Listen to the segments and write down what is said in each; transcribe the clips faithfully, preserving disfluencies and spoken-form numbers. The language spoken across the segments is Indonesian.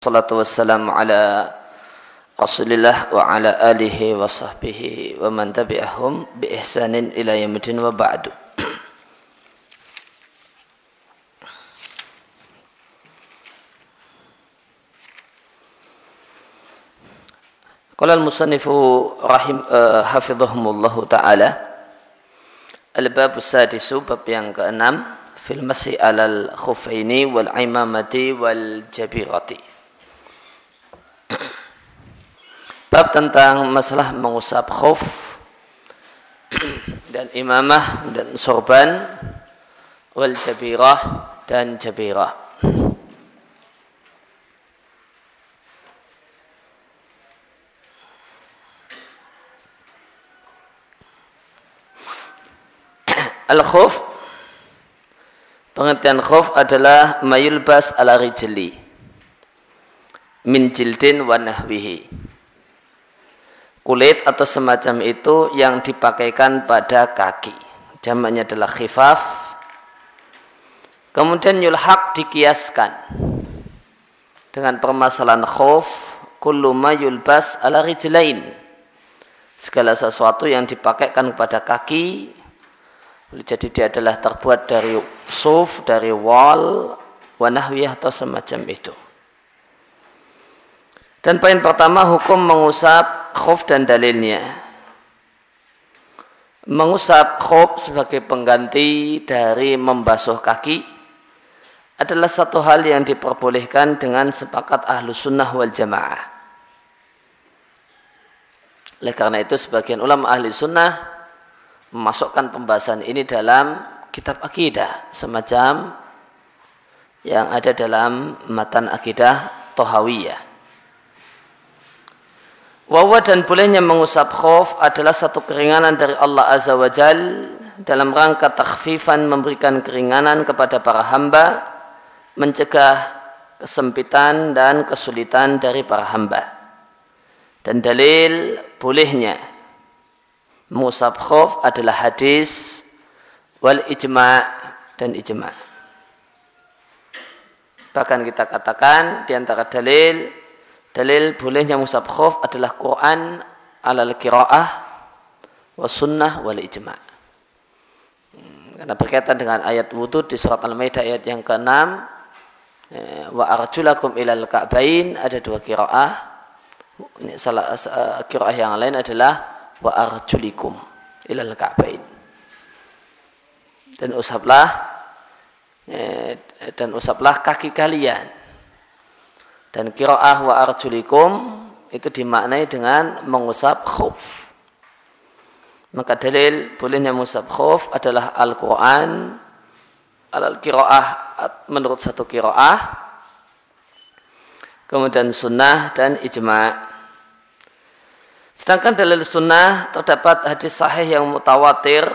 Salatu wassalamu ala Rasulillah wa ala alihi wa sahbihi wa man tabi'ahum bi ihsanin ila yaumil wa ba'du. Qala al-musannifu rahim uh, hafizahumullahu ta'ala al-bab as-sadisu, bab yang keenam, fil masih alal khuffaini wal imamati wal jabirati. Bab tentang masalah mengusap khuf dan imamah dan sorban wal jabirah dan jabirah. Al-khuf, pengertian khuf adalah mayulbas ala rijli min jildin wa nahwihi, kulit atau semacam itu yang dipakaikan pada kaki. Jamaknya adalah khifaf. Kemudian yulhaq, dikiaskan dengan permasalahan khuf, kullu ma yulbas ala rijlain, segala sesuatu yang dipakaikan pada kaki. Jadi dia adalah terbuat dari suf, dari wal, wa nahwiyah atau semacam itu. Dan poin pertama, hukum mengusap khuf dan dalilnya. Mengusap khuf sebagai pengganti dari membasuh kaki adalah satu hal yang diperbolehkan dengan sepakat ahlu sunnah wal jamaah. Oleh karena itu sebagian ulama ahli sunnah memasukkan pembahasan ini dalam kitab akidah, semacam yang ada dalam matan akidah Thahawiyah. Wawa, dan bolehnya mengusap khuf adalah satu keringanan dari Allah Azza wa Jal dalam rangka takhfifan, memberikan keringanan kepada para hamba, mencegah kesempitan dan kesulitan dari para hamba. Dan dalil bolehnya mengusap khuf adalah hadis wal ijma' dan ijma'. Bahkan kita katakan di antara dalil Dalil bolehnya mengusap khuf adalah Quran alal qiraah wa sunnah wal ijma'. Karena berkaitan dengan ayat wudu di surat Al-Maidah ayat yang keenam, wa arjulakum ilal ka'bain, ada dua qiraah. Salah qiraah yang lain adalah wa arjulikum ilal ka'bain. Dan usaplah dan usaplah kaki kalian. Dan qiraah wa arjulikum itu dimaknai dengan mengusap khuf. Maka dalil bolehnya mengusap khuf adalah Al-Quran alal qiraah, menurut satu qiraah, kemudian sunnah dan ijma'. Sedangkan dalil sunnah terdapat hadis sahih yang mutawatir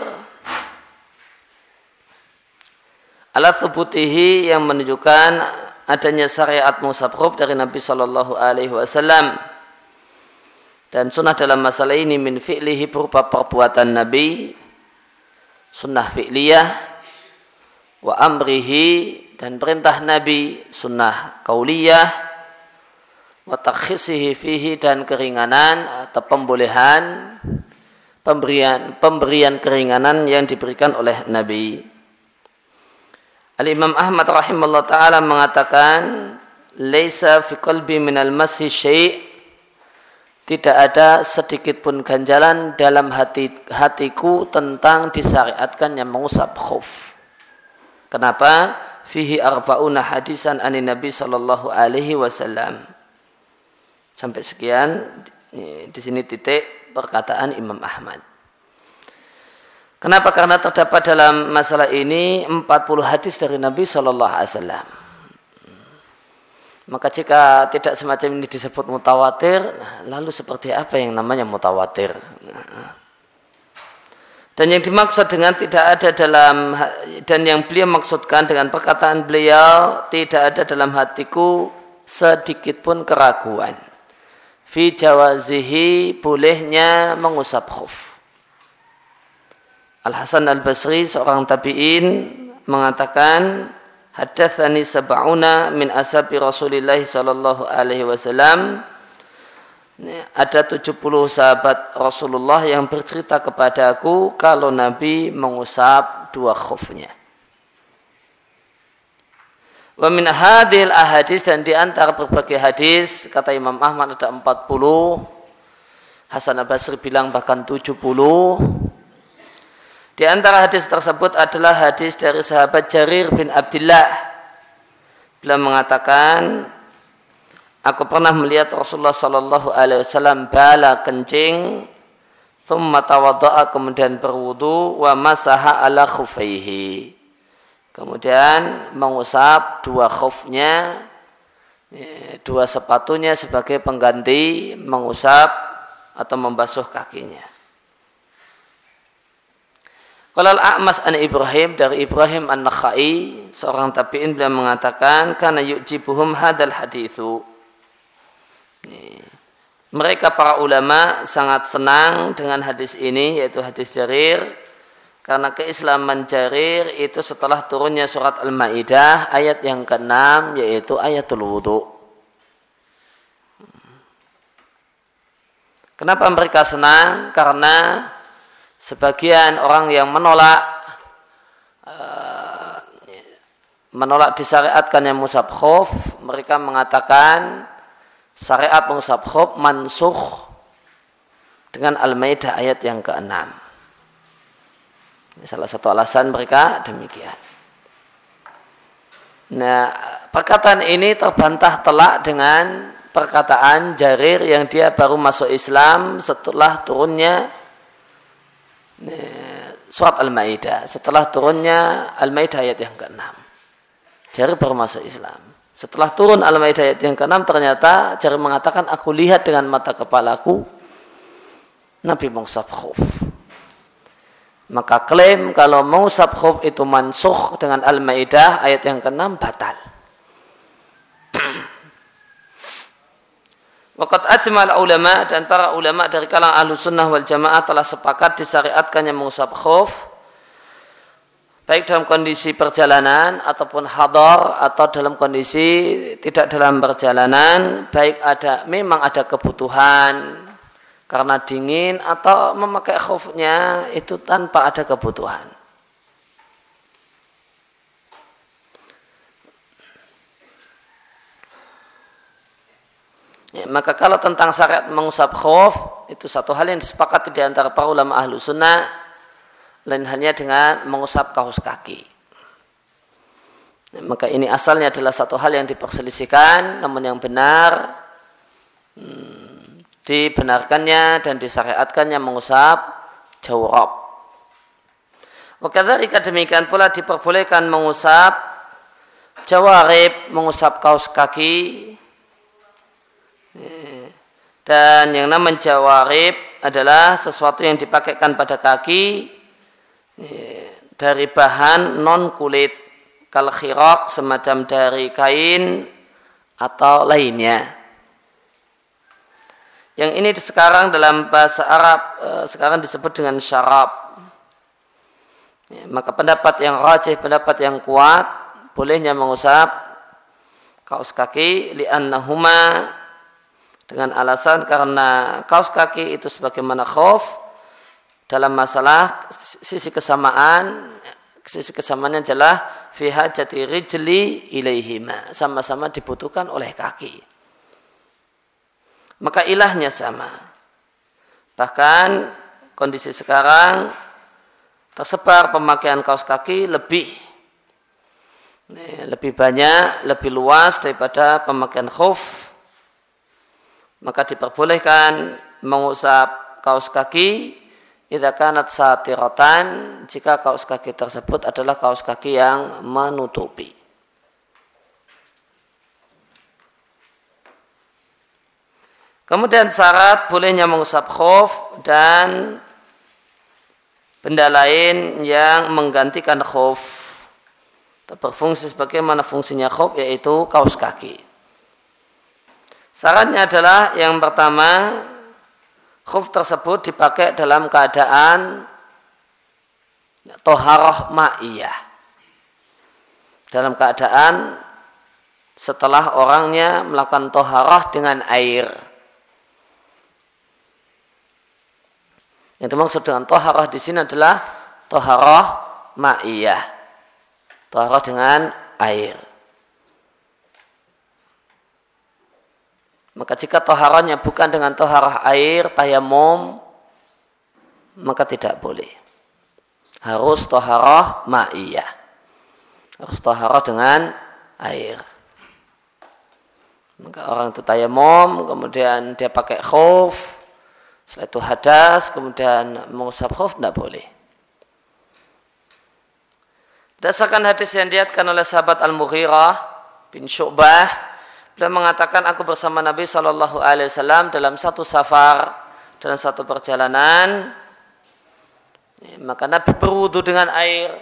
ala thubutihi, yang menunjukkan adanya syariat mengusap khuf dari Nabi Shallallahu Alaihi Wasallam. Dan sunnah dalam masalah ini min fi'lihi, berupa perbuatan Nabi, sunnah fi'liyah, wa amrihi, dan perintah Nabi, sunnah kauliyah, wa takhisihi fihi, dan keringanan atau pembolehan, pemberian pemberian keringanan yang diberikan oleh Nabi. Al-Imam Ahmad rahimahullah ta'ala mengatakan, laisa fi qalbi minal mashi syai', tidak ada sedikit pun ganjalan dalam hati, hatiku tentang disyariatkannya mengusap khuf. Kenapa? Fihi arba'una hadisan anin Nabi sallallahu alaihi wasallam. Sampai sekian, di sini titik perkataan Imam Ahmad. Kenapa? Karena terdapat dalam masalah ini empat puluh hadis dari Nabi shallallahu alaihi wasallam. Maka jika tidak semacam ini disebut mutawatir, lalu seperti apa yang namanya mutawatir? Dan yang dimaksud dengan tidak ada dalam, dan yang beliau maksudkan dengan perkataan beliau, tidak ada dalam hatiku sedikit pun keraguan fi jawazihi, bolehnya mengusap khuf. Al-Hasan Al-Basri, seorang tabi'in, mengatakan haddatsani sab'una min ashabi Rasulillah sallallahu alaihi wasallam. Ada tujuh puluh sahabat Rasulullah yang bercerita kepadaku kalau Nabi mengusap dua khufnya. Wa min hadhil ahadits, dan di antara berbagai hadis kata Imam Ahmad ada empat puluh, Hasan al-Basri bilang bahkan tujuh puluh. Di antara hadis tersebut adalah hadis dari sahabat Jarir bin Abdullah. Beliau mengatakan, aku pernah melihat Rasulullah sallallahu alaihi wasallam bala kencing, thumma tawadda'a, kemudian berwudu, wa masaha ala khufaihi, kemudian mengusap dua khufnya, dua sepatunya sebagai pengganti mengusap atau membasuh kakinya. Qala al-A'mas an Ibrahim, dari Ibrahim an-Nakhai, seorang tabi'in, beliau mengatakan kana yu'jibuhum hadal haditsu. Mereka para ulama sangat senang dengan hadis ini, yaitu hadis Jarir, karena keislaman Jarir itu setelah turunnya surat Al-Maidah ayat yang keenam, yaitu ayatul wudu. Kenapa mereka senang? Karena sebagian orang yang menolak uh, menolak disyariatkannya mengusap khuf, mereka mengatakan syariat mengusap khuf mansukh dengan Al-Maidah ayat yang keenam. Ini salah satu alasan mereka demikian. Nah, perkataan ini terbantah telak dengan perkataan Jarir yang dia baru masuk Islam setelah turunnya surat Al-Maidah, setelah turunnya Al-Maidah ayat yang keenam. Jarir baru masuk Islam. Setelah turun Al-Maidah ayat yang keenam, ternyata Jarir mengatakan, aku lihat dengan mata kepalaku Nabi mengusap khuf. Maka klaim kalau mengusap khuf itu mansukh dengan Al-Maidah ayat yang keenam batal. Waqad ajmal ulama, dan para ulama dari kalangan ahlu sunnah wal jamaah telah sepakat disyariatkannya mengusap khuf baik dalam kondisi perjalanan ataupun hadar, atau dalam kondisi tidak dalam perjalanan, baik ada memang ada kebutuhan karena dingin atau memakai khufnya itu tanpa ada kebutuhan. Ya, maka kalau tentang syariat mengusap khuf, itu satu hal yang disepakati di antara para ulama ahlu sunnah, lain halnya dengan mengusap kaos kaki. Ya, maka ini asalnya adalah satu hal yang diperselisihkan, namun yang benar hmm, dibenarkannya dan disyariatkannya mengusap jawrab. Wakadzalika, demikian pula diperbolehkan mengusap jawarib, mengusap kaos kaki. Dan yang namanya jawarib adalah sesuatu yang dipakaikan pada kaki dari bahan non kulit, kal khiraq, semacam dari kain atau lainnya. Yang ini sekarang dalam bahasa Arab sekarang disebut dengan syarab. Maka pendapat yang rajih, pendapat yang kuat, bolehnya mengusap kaos kaki li'annahuma, dengan alasan karena kaos kaki itu sebagaimana khuf dalam masalah sisi kesamaan, sisi kesamaannya adalah fi hajati rijli ilaihima, sama-sama dibutuhkan oleh kaki. Maka ilahnya sama. Bahkan kondisi sekarang tersebar pemakaian kaos kaki lebih lebih banyak, lebih luas daripada pemakaian khuf. Maka diperbolehkan mengusap kaos kaki idza kanat satiratan, jika kaos kaki tersebut adalah kaos kaki yang menutupi. Kemudian syarat bolehnya mengusap khuf dan benda lain yang menggantikan khuf, berfungsi sebagaimana fungsinya khuf, yaitu kaos kaki. Syaratnya adalah yang pertama, khuf tersebut dipakai dalam keadaan toharah ma'iyah. dalam keadaan setelah orangnya melakukan toharah dengan air. Yang dimaksud dengan toharah di sini adalah toharah ma'iyah, toharah dengan air. Maka jika toharahnya bukan dengan toharah air, tayamum, maka tidak boleh. Harus toharah ma'iyah, harus toharah dengan air. Maka orang itu tayamum, kemudian dia pakai khuf, setelah itu hadas, kemudian mengusap khuf, tidak boleh. Berdasarkan hadis yang diriwayatkan oleh sahabat Al-Mughirah bin Syu'bah, beliau mengatakan, aku bersama Nabi shallallahu alaihi wasallam dalam satu safar, dalam satu perjalanan, maka Nabi berwudu dengan air.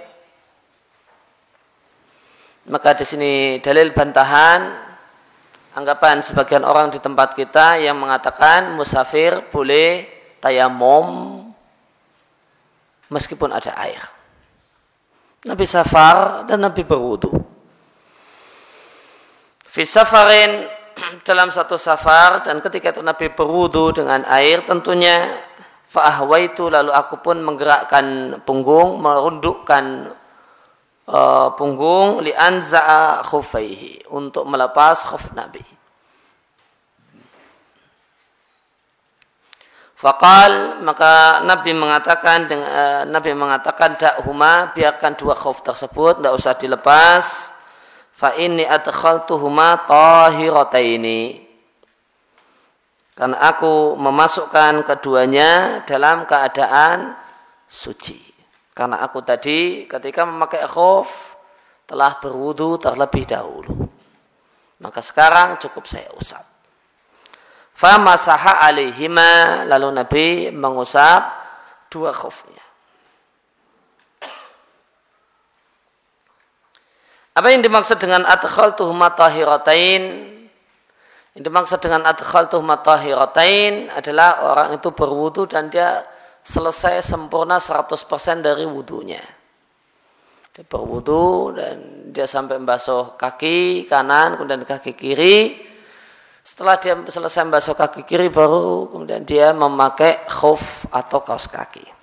Maka di sini dalil bantahan anggapan sebagian orang di tempat kita yang mengatakan musafir boleh tayamum meskipun ada air. Nabi safar dan Nabi berwudu. Fi safarin, dalam satu safar, dan ketika itu Nabi berwudu dengan air tentunya, fa'ahwaitu, lalu aku pun menggerakkan punggung, merundukkan uh, punggung, li'anza'a khufaihi, untuk melepas khuf Nabi. Faqal, maka Nabi mengatakan dengan, uh, Nabi mengatakan da'huma, biarkan dua khuf tersebut, tidak usah dilepas. Fa inni adkhaltuhuma tahirataini, karena aku memasukkan keduanya dalam keadaan suci. Karena aku tadi ketika memakai khuf telah berwudu terlebih dahulu, maka sekarang cukup saya usap. Fa masaha alaihima, lalu Nabi mengusap dua khufnya. Apa yang dimaksud dengan adkhaltuhuma tahiratain? Yang dimaksud dengan adkhaltuhuma tahiratain adalah orang itu berwudu dan dia selesai sempurna seratus persen dari wudunya. Dia berwudu dan dia sampai membasuh kaki kanan, kemudian kaki kiri. Setelah dia selesai membasuh kaki kiri, baru kemudian dia memakai khuf atau kaos kaki.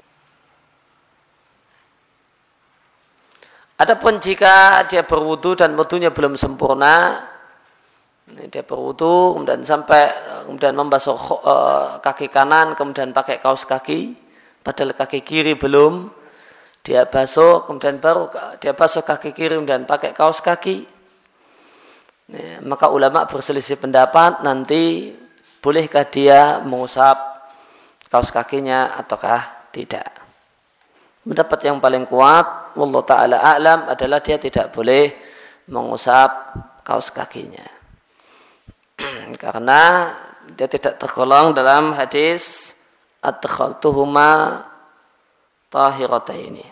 Adapun jika dia berwudu dan wudunya belum sempurna, dia berwudu kemudian sampai kemudian membasuh uh, kaki kanan, kemudian pakai kaos kaki, padahal kaki kiri belum dia basuh, kemudian baru dia basuh kaki kiri dan pakai kaos kaki. Nah, maka ulama berselisih pendapat nanti bolehkah dia mengusap kaos kakinya ataukah tidak. Pendapat yang paling kuat, wallahu ta'ala a'lam, adalah dia tidak boleh mengusap kaos kakinya. Karena dia tidak tergolong dalam hadis adkhaltuhuma tahirataini.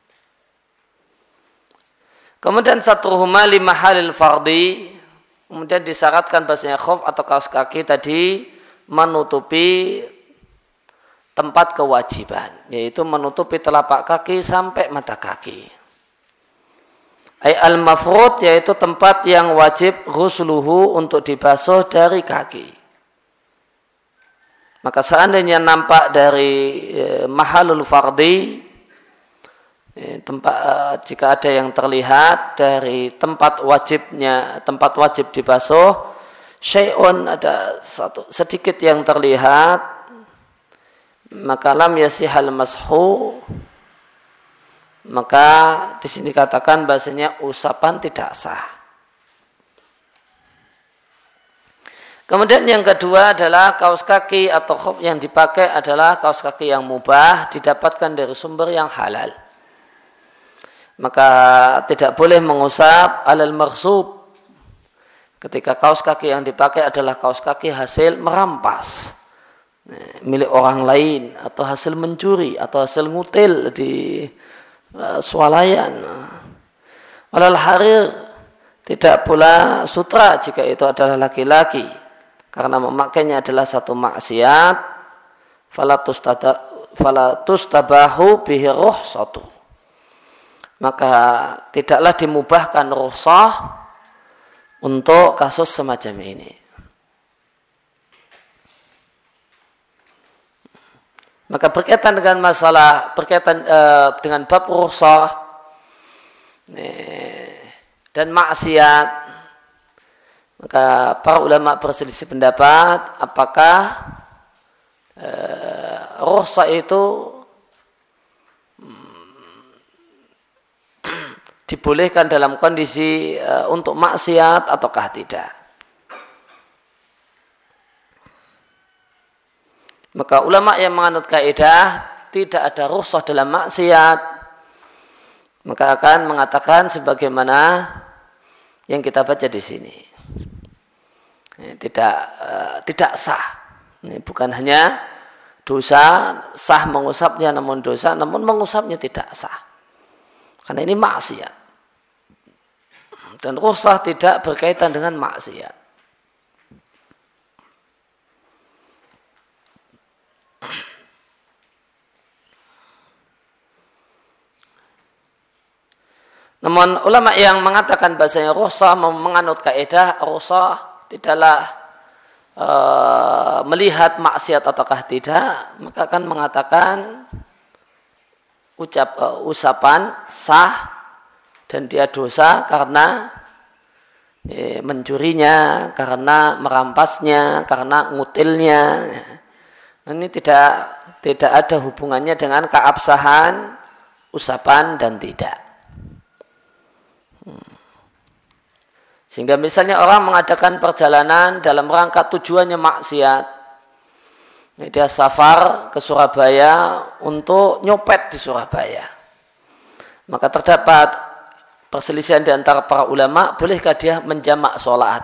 Kemudian satruhuma lima halil fardi, kemudian disyaratkan bahasanya khuf atau kaos kaki tadi menutupi tempat kewajiban, yaitu menutupi telapak kaki sampai mata kaki. Ay al-mafrud, yaitu tempat yang wajib ghusluhu, untuk dibasuh dari kaki. Maka seandainya nampak dari eh, mahalul fardi, eh, tempat eh, jika ada yang terlihat dari tempat wajibnya, tempat wajib dibasuh, syai'un, ada satu sedikit yang terlihat, maka lam yasihal mashu, maka di sini katakan bahasanya usapan tidak sah. Kemudian yang kedua adalah kaos kaki atau khuf yang dipakai adalah kaos kaki yang mubah, didapatkan dari sumber yang halal. Maka tidak boleh mengusap alal maghsub ketika kaos kaki yang dipakai adalah kaos kaki hasil merampas, milik orang lain, atau hasil mencuri, atau hasil ngutil di uh, swalayan. Walal harir, tidak pula sutra jika itu adalah laki-laki, karena memakainya adalah satu maksiat. Falatus tabahu bihi ruhsatu, maka tidaklah dimubahkan rukhsah untuk kasus semacam ini. Maka berkaitan dengan masalah berkaitan uh, dengan bab rukhsah dan maksiat, maka para ulama berselisih pendapat apakah uh, rukhsah itu dibolehkan dalam kondisi uh, untuk maksiat ataukah tidak. Maka ulama yang menganut kaidah tidak ada rukhsah dalam maksiat, maka akan mengatakan sebagaimana yang kita baca di sini. Tidak uh, tidak sah. Ini bukan hanya dosa sah mengusapnya, namun dosa namun mengusapnya tidak sah. Karena ini maksiat. Dan rukhsah tidak berkaitan dengan maksiat. Namun ulama yang mengatakan bahasanya rukhsah menganut kaidah rukhsah tidaklah e, melihat maksiat ataukah tidak, maka akan mengatakan ucap e, usapan sah dan dia dosa karena e, mencurinya, karena merampasnya, karena ngutilnya. Ini tidak tidak ada hubungannya dengan keabsahan usapan dan tidak. Hmm. Sehingga misalnya orang mengadakan perjalanan dalam rangka tujuannya maksiat. Dia safar ke Surabaya untuk nyopet di Surabaya. Maka terdapat perselisihan di antara para ulama, bolehkah dia menjamak sholat?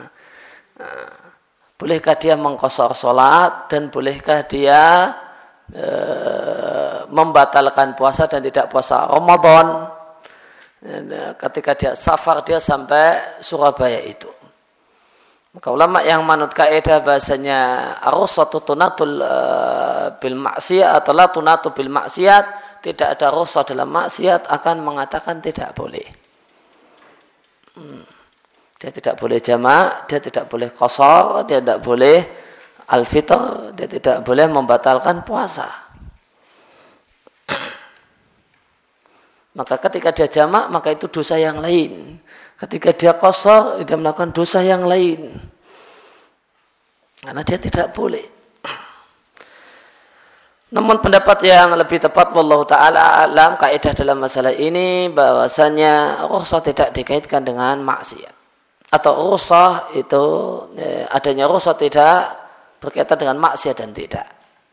Bolehkah dia mengqashar sholat? Dan bolehkah dia e, membatalkan puasa dan tidak puasa Ramadan? Ketika dia safar, dia sampai Surabaya itu. Maka ulama yang manut kaidah bahasanya ar-rukhsatu tunatul e, bil maksiyat atau la tunatu bil maksiyat, tidak ada rukhsah dalam maksiat, akan mengatakan tidak boleh. Hmm. Dia tidak boleh jamak, dia tidak boleh qashar, dia tidak boleh al-fitr, dia tidak boleh membatalkan puasa. Maka ketika dia jamak, maka itu dosa yang lain. Ketika dia qashar, dia melakukan dosa yang lain. Karena dia tidak boleh. Namun pendapat yang lebih tepat wallahu taala alam, kaidah dalam masalah ini bahwasanya rukhsah tidak dikaitkan dengan maksiat. Atau rukhsah itu eh, adanya rukhsah tidak berkaitan dengan maksiat dan tidak.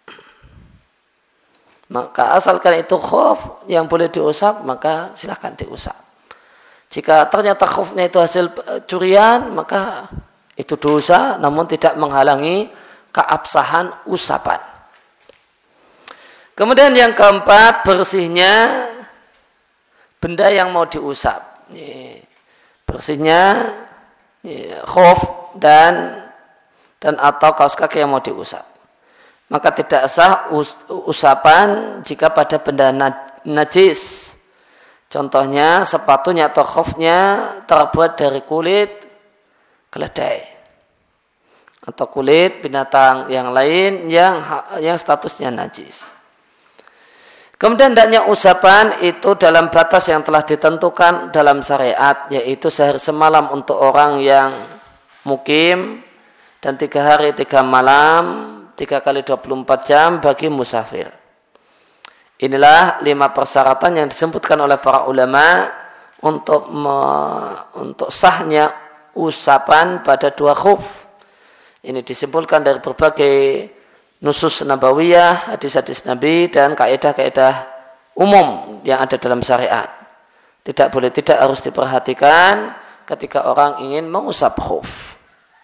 Maka asalkan itu khauf yang boleh diusap, maka silakan diusap. Jika ternyata khaufnya itu hasil curian, maka itu dosa namun tidak menghalangi keabsahan usapan. Kemudian yang keempat, bersihnya benda yang mau diusap. Bersihnya khuf dan dan atau kaos kaki yang mau diusap. Maka tidak sah usapan jika pada benda najis. Contohnya sepatunya atau khufnya terbuat dari kulit keledai atau kulit binatang yang lain yang yang statusnya najis. Kemudian hendaknya usapan itu dalam batas yang telah ditentukan dalam syariat, yaitu sehari semalam untuk orang yang mukim dan tiga hari tiga malam, tiga kali dua puluh empat jam bagi musafir. Inilah lima persyaratan yang disebutkan oleh para ulama untuk me, untuk sahnya usapan pada dua khuf. Ini disimpulkan dari berbagai nusus nabawiyah, hadis-hadis Nabi dan kaidah-kaidah umum yang ada dalam syariat. Tidak boleh tidak harus diperhatikan ketika orang ingin mengusap khuf.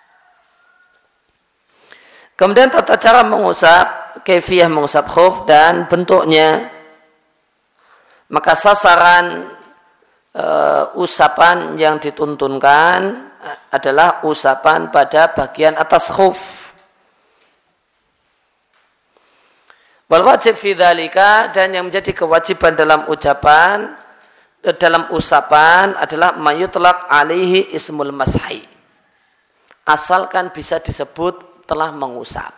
Kemudian tata cara mengusap, kaifiyah mengusap khuf dan bentuknya. Maka sasaran e, usapan yang dituntunkan adalah usapan pada bagian atas khuf. Wal wajib fi dzalika, dan yang menjadi kewajiban dalam ucapan dalam usapan adalah mayutlaq alaihi ismul mashi. Asalkan bisa disebut telah mengusap.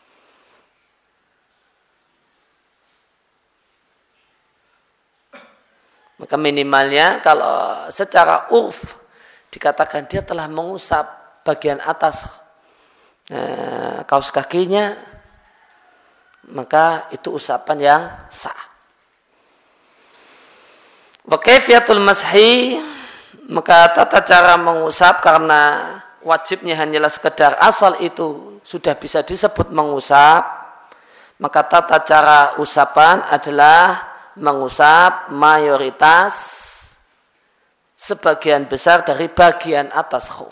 Maka minimalnya kalau secara urf dikatakan dia telah mengusap bagian atas eh, kaos kakinya, maka itu usapan yang sah. Wa kaifiyatul mashi, maka tata cara mengusap karena wajibnya hanyalah sekedar asal itu sudah bisa disebut mengusap, maka tata cara usapan adalah mengusap mayoritas sebagian besar dari bagian atas khuf.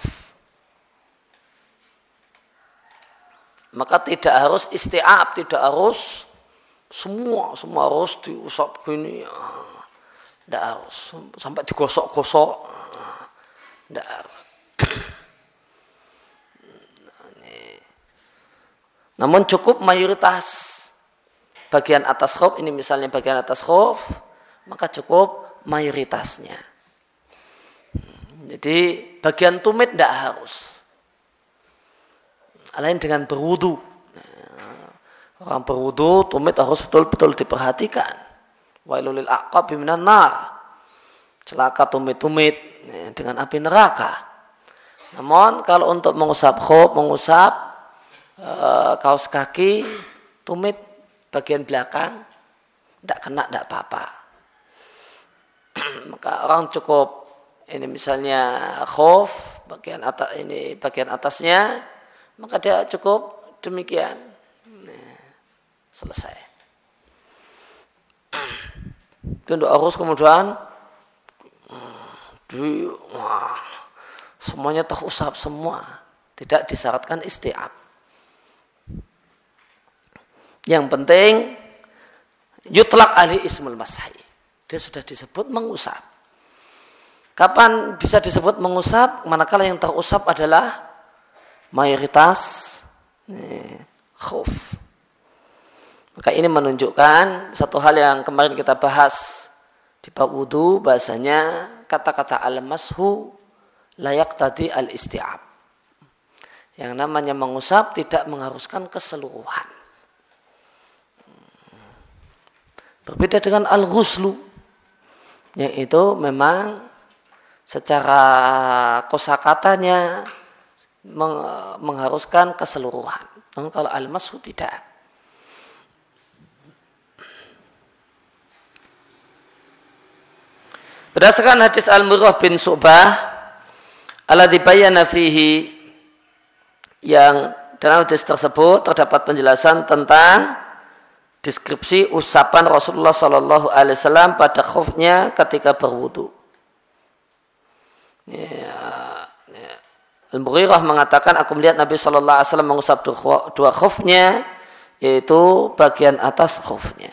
Maka tidak harus isti'ab, tidak harus semua, semua harus diusap begini. Tidak harus sampai digosok-gosok. Tidak harus. Namun cukup mayoritas bagian atas khuf, ini misalnya bagian atas khuf, maka cukup mayoritasnya. Jadi bagian tumit tidak harus. Lain dengan berwudu. Orang berwudu, tumit harus betul-betul diperhatikan. Wailul lil aqab minan nar. Celaka tumit-tumit dengan api neraka. Namun kalau untuk mengusap khuf, mengusap e, kaos kaki, tumit bagian belakang, tidak kena, tidak apa-apa. Maka orang cukup ini misalnya khuf, bagian atas ini bagian atasnya, maka dia cukup demikian. Nah, selesai. Tidak harus kemudian di, wah, semuanya terusap semua. Tidak disyaratkan isti'ab. Yang penting yutlaq alih ismul mashi. Dia sudah disebut mengusap. Kapan bisa disebut mengusap? Manakala yang terusap adalah mayoritas eh, khuf. Maka ini menunjukkan satu hal yang kemarin kita bahas di bab wudu, bahasanya kata-kata al-mashu layak tadi al-isti'ab. Yang namanya mengusap tidak mengharuskan keseluruhan. Berbeda dengan al-ghuslu, yaitu memang secara kosakatanya mengharuskan keseluruhan. Namun kalau al-mashu tidak. Berdasarkan hadis Al-Murrah bin Syu'bah alladzi bayyana fihi, yang dalam hadis tersebut terdapat penjelasan tentang deskripsi usapan Rasulullah Sallallahu Alaihi Wasallam pada khufnya ketika berwudu. Ya, ya. Al-Mughirah mengatakan, aku melihat Nabi Sallallahu Alaihi Wasallam mengusap dua, dua khufnya, yaitu bagian atas khufnya.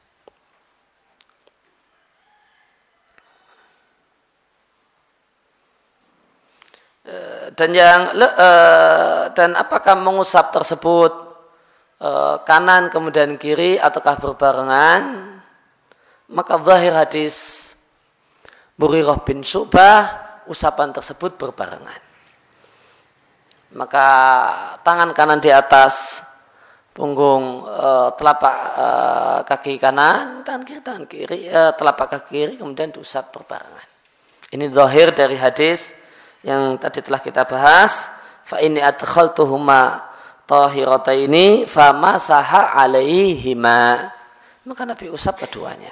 Dan yang dan apakah mengusap tersebut kanan kemudian kiri ataukah berbarengan? Maka zahir hadis Mughirah bin Syu'bah, usapan tersebut berbarengan. Maka tangan kanan di atas punggung telapak kaki kanan, tangan kiri tangan kiri telapak kaki kiri kemudian diusap berbarengan. Ini zahir dari hadis yang tadi telah kita bahas, fa inni adkhaltuhuma tahirataini famasaha alaihima. Maka Nabi usap keduanya.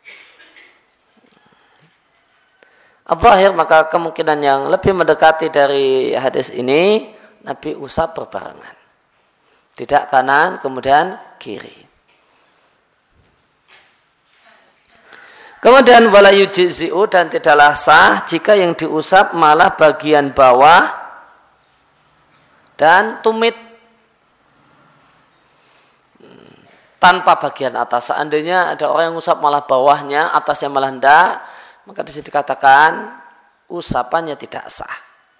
Al-zahir, maka kemungkinan yang lebih mendekati dari hadis ini, Nabi usap berbarengan. Tidak kanan kemudian kiri. Kemudian wala yujzi'u, dan tidaklah sah jika yang diusap malah bagian bawah dan tumit tanpa bagian atas. Seandainya ada orang yang usap malah bawahnya, atasnya malah hendak, maka di sini dikatakan usapannya tidak sah.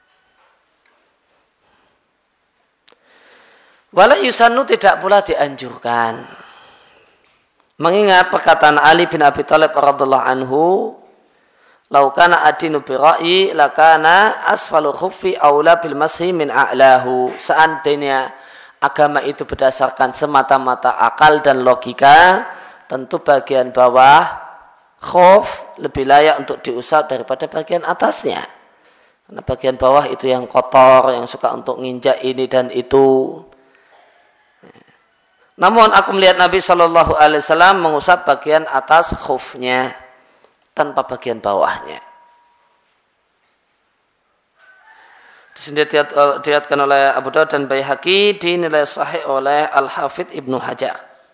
Wala yusannu, tidak pula dianjurkan. Mengingat perkataan Ali bin Abi Thalib radhiyallahu anhu, laukana adinu birai lakana asfalu khuffi aula bil mashi min a'lahu. Seandainya agama itu berdasarkan semata-mata akal dan logika, tentu bagian bawah khuf lebih layak untuk diusap daripada bagian atasnya. Karena bagian bawah itu yang kotor, yang suka untuk nginjak ini dan itu. Namun aku melihat Nabi Shallallahu Alaihi Wasallam mengusap bagian atas khufnya tanpa bagian bawahnya. Di sini diriwayatkan oleh Abu Dawud dan Baihaqi, dinilai sahih oleh Al-Hafidz Ibnu Hajar.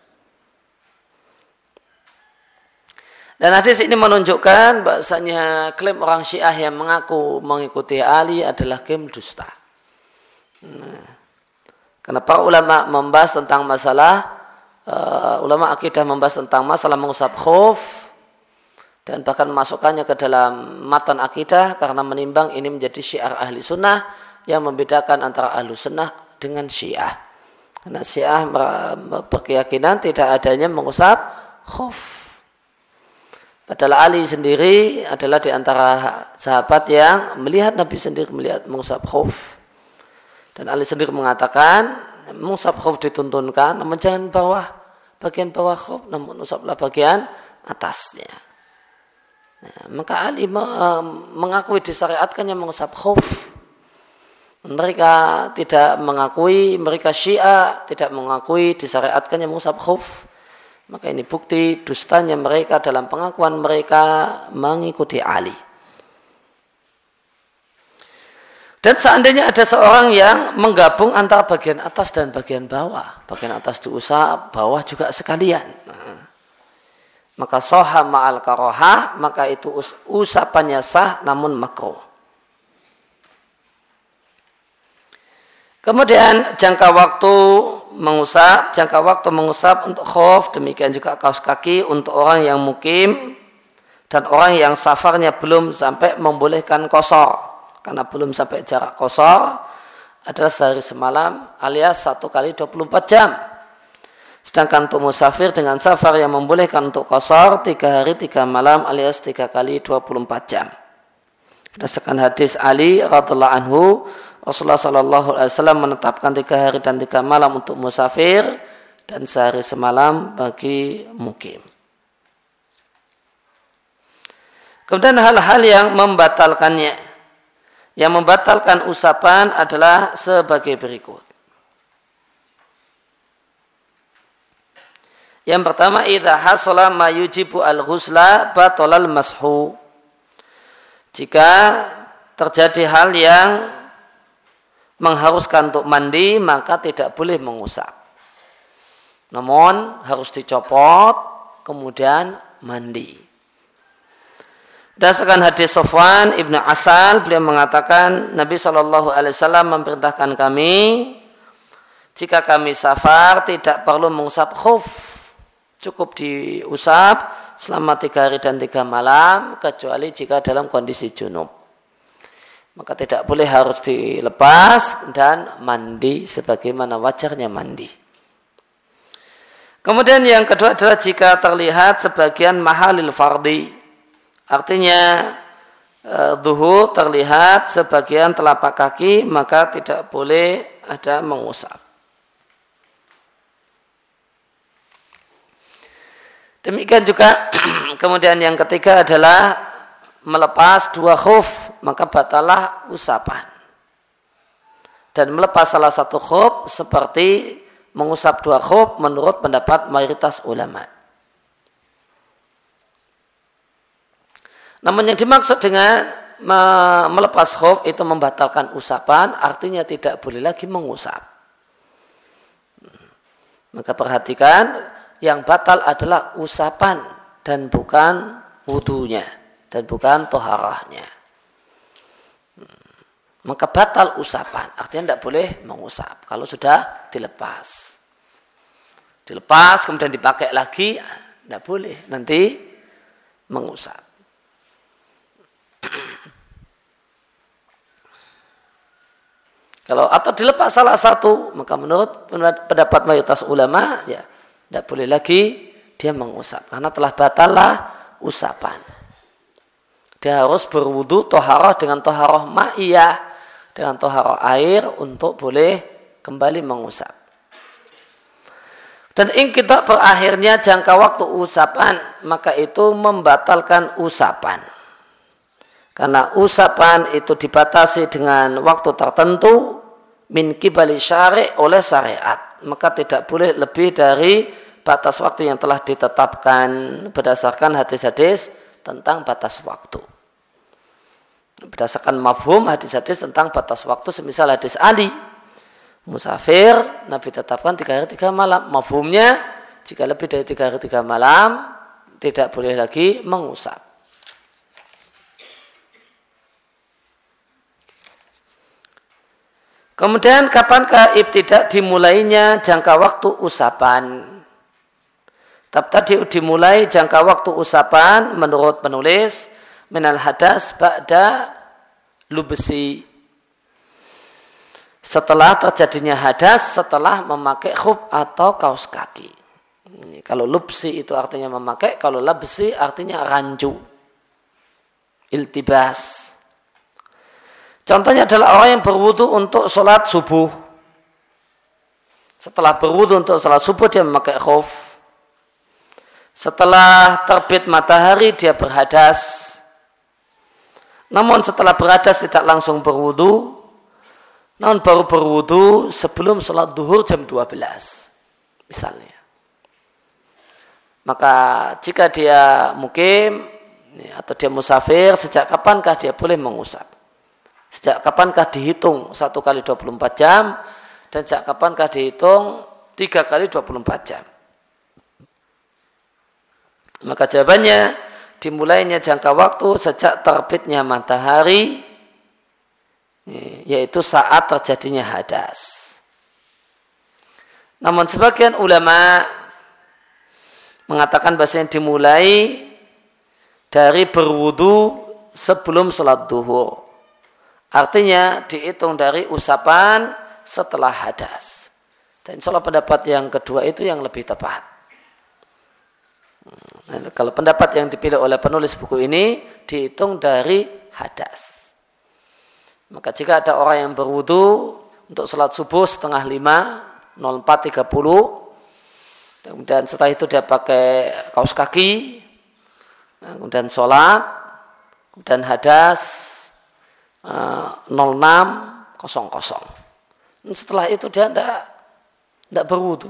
Dan hadis ini menunjukkan bahasanya klaim orang Syiah yang mengaku mengikuti Ali adalah klaim dusta. Nah, karena para ulama membahas tentang masalah uh, ulama akidah membahas tentang masalah mengusap khuf dan bahkan masukkannya ke dalam matan akidah karena menimbang ini menjadi syiar ahli sunnah yang membedakan antara ahlu sunnah dengan syiah. Karena syiah berkeyakinan tidak adanya mengusap khuf. Padahal Ali sendiri adalah di antara sahabat yang melihat Nabi sendiri melihat mengusap khuf. Dan Ali sendiri mengatakan, mengusap khuf dituntunkan, namun jangan bawah, bagian bawah khuf, namun usaplah bagian atasnya. Nah, maka Ali mengakui disyariatkannya mengusap khuf. Mereka tidak mengakui, mereka Syiah tidak mengakui disyariatkannya mengusap khuf. Maka ini bukti dustanya mereka dalam pengakuan mereka mengikuti Ali. Dan seandainya ada seorang yang menggabung antara bagian atas dan bagian bawah. Bagian atas diusap, bawah juga sekalian. Nah, maka soha ma'al karohah, maka itu us- usapannya sah namun makruh. Kemudian jangka waktu mengusap, jangka waktu mengusap untuk khuf, demikian juga kaos kaki untuk orang yang mukim dan orang yang safarnya belum sampai membolehkan qashar. Karena belum sampai jarak qashar adalah sehari semalam alias satu kali dua puluh empat jam. Sedangkan untuk musafir dengan safar yang membolehkan untuk qashar tiga hari tiga malam alias tiga kali dua puluh empat jam. Berdasarkan hadis Ali radhiallahu anhu, Rasulullah Shallallahu Alaihi Wasallam menetapkan tiga hari dan tiga malam untuk musafir dan sehari semalam bagi mukim. Kemudian hal-hal yang membatalkannya. Yang membatalkan usapan adalah sebagai berikut. Yang pertama, idza hasala ma yujibu al-ghusla batalal mashu. Jika terjadi hal yang mengharuskan untuk mandi, maka tidak boleh mengusap. Namun harus dicopot, kemudian mandi. Berdasarkan hadis Sofwan Ibnu Asal, beliau mengatakan Nabi Shallallahu Alaihi Wasallam memerintahkan kami jika kami safar tidak perlu mengusap khuf, cukup diusap selama tiga hari dan tiga malam kecuali jika dalam kondisi junub. Maka tidak boleh harus dilepas dan mandi sebagaimana wajarnya mandi. Kemudian yang kedua adalah jika terlihat sebagian mahalil fardhi. Artinya zuhur terlihat sebagian telapak kaki, maka tidak boleh ada mengusap. Demikian juga kemudian yang ketiga adalah melepas dua khuf, maka batalah usapan. Dan melepas salah satu khuf seperti mengusap dua khuf menurut pendapat mayoritas ulama. Namun yang dimaksud dengan melepas khuf itu membatalkan usapan, artinya tidak boleh lagi mengusap. Maka perhatikan, yang batal adalah usapan dan bukan wudunya dan bukan toharahnya. Maka batal usapan, artinya tidak boleh mengusap kalau sudah dilepas. Dilepas kemudian dipakai lagi, tidak boleh, nanti mengusap. Kalau atau dilepas salah satu, maka menurut pendapat mayoritas ulama, ya tidak boleh lagi dia mengusap karena telah batallah usapan. dia harus berwudu toharoh dengan toharoh ma'iyah, dengan toharoh air untuk boleh kembali mengusap. Dan ingkidah berakhirnya jangka waktu usapan, maka itu membatalkan usapan. Karena usapan itu dibatasi dengan waktu tertentu min kibali syari' oleh syariat, maka tidak boleh lebih dari batas waktu yang telah ditetapkan berdasarkan hadis-hadis tentang batas waktu. Berdasarkan mafhum hadis-hadis tentang batas waktu, semisal hadis Ali, musafir Nabi tetapkan tiga hari tiga malam. Mafhumnya jika lebih dari tiga hari tiga malam tidak boleh lagi mengusap. Kemudian kapankah ibtidak dimulainya jangka waktu usapan? Tadi dimulai jangka waktu usapan menurut penulis minal hadas ba'da lubsi. Setelah terjadinya hadas, setelah memakai khuf atau kaos kaki. Ini, kalau lubsi itu artinya memakai, kalau labsi artinya ranju, iltibas. Contohnya adalah orang yang berwudu untuk sholat subuh. Setelah berwudu untuk sholat subuh dia memakai khuf. Setelah terbit matahari dia berhadas. Namun setelah berhadas tidak langsung berwudu, namun baru berwudu sebelum sholat duhur jam dua belas misalnya. Maka jika dia mukim atau dia musafir, sejak kapankah dia boleh mengusap? Sejak kapankah dihitung satu kali dua puluh empat jam dan sejak kapankah dihitung tiga kali dua puluh empat jam? Maka jawabannya dimulainya jangka waktu sejak terbitnya matahari, yaitu saat terjadinya hadas. Namun sebagian ulama mengatakan bahasanya dimulai dari berwudu sebelum sholat duhur. Artinya dihitung dari usapan setelah hadas. Dan insya Allah pendapat yang kedua itu yang lebih tepat. Nah, kalau pendapat yang dipilih oleh penulis buku ini dihitung dari hadas. Maka jika ada orang yang berwudu untuk sholat subuh setengah lima, nol empat tiga puluh, kemudian setelah itu dia pakai kaos kaki, kemudian sholat, kemudian hadas nol enam nol nol. Setelah itu dia tidak tidak berwudu.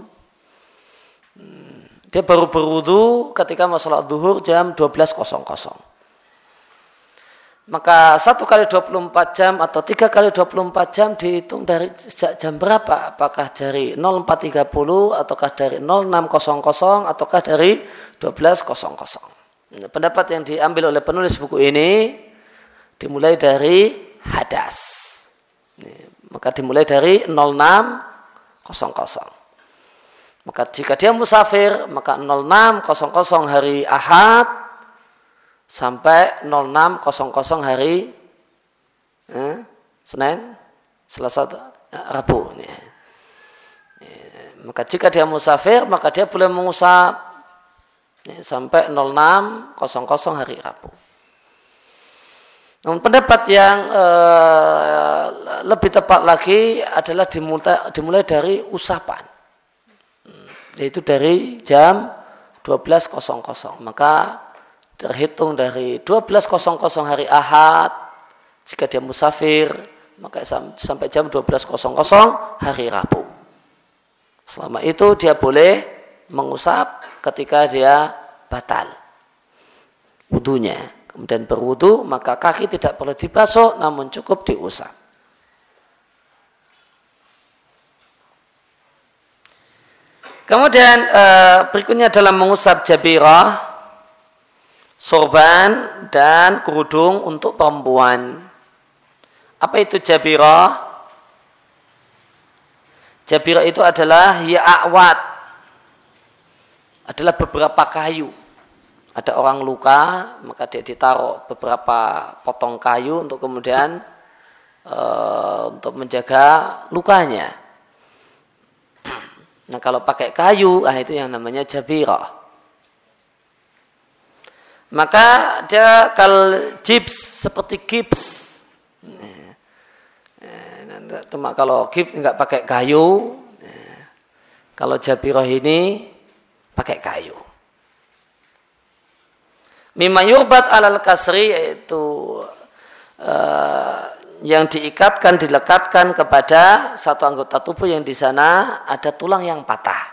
Dia baru berwudu ketika mau sholat duhur jam dua belas. Maka satu kali dua puluh empat jam atau tiga kali dua puluh empat jam dihitung dari sejak jam berapa? Apakah dari nol empat tiga puluh ataukah dari nol enam nol nol ataukah dari dua belas. Pendapat yang diambil oleh penulis buku ini dimulai dari hadas. Maka dimulai dari nol enam nol nol. Maka jika dia musafir, maka nol enam nol nol hari Ahad sampai nol enam nol nol hari eh, Senin, Selasa, Rabu. Maka jika dia musafir, maka dia boleh mengusap sampai nol enam nol nol hari Rabu. Namun pendapat yang eh, lebih tepat lagi adalah dimulai, dimulai dari usapan, yaitu dari jam dua belas. Maka terhitung dari dua belas hari Ahad, jika dia musafir, maka sampai jam dua belas hari Rabu. Selama itu dia boleh mengusap ketika dia batal wudunya. Kemudian berwudu, maka kaki tidak perlu dibasuh, namun cukup diusap. Kemudian berikutnya adalah mengusap jabirah, sorban, dan kerudung untuk perempuan. Apa itu jabirah? Jabirah itu adalah ya'awat, adalah beberapa kayu. Ada orang luka, maka dia ditaruh beberapa potong kayu untuk kemudian e, untuk menjaga lukanya. Nah kalau pakai kayu, ah itu yang namanya jabirah. maka dia kal gips, seperti gips. Cuma kalau gips nggak pakai kayu, kalau jabirah ini pakai kayu. Mimma yurbat alal kasri, yaitu uh, yang diikatkan, dilekatkan kepada satu anggota tubuh yang di sana ada tulang yang patah.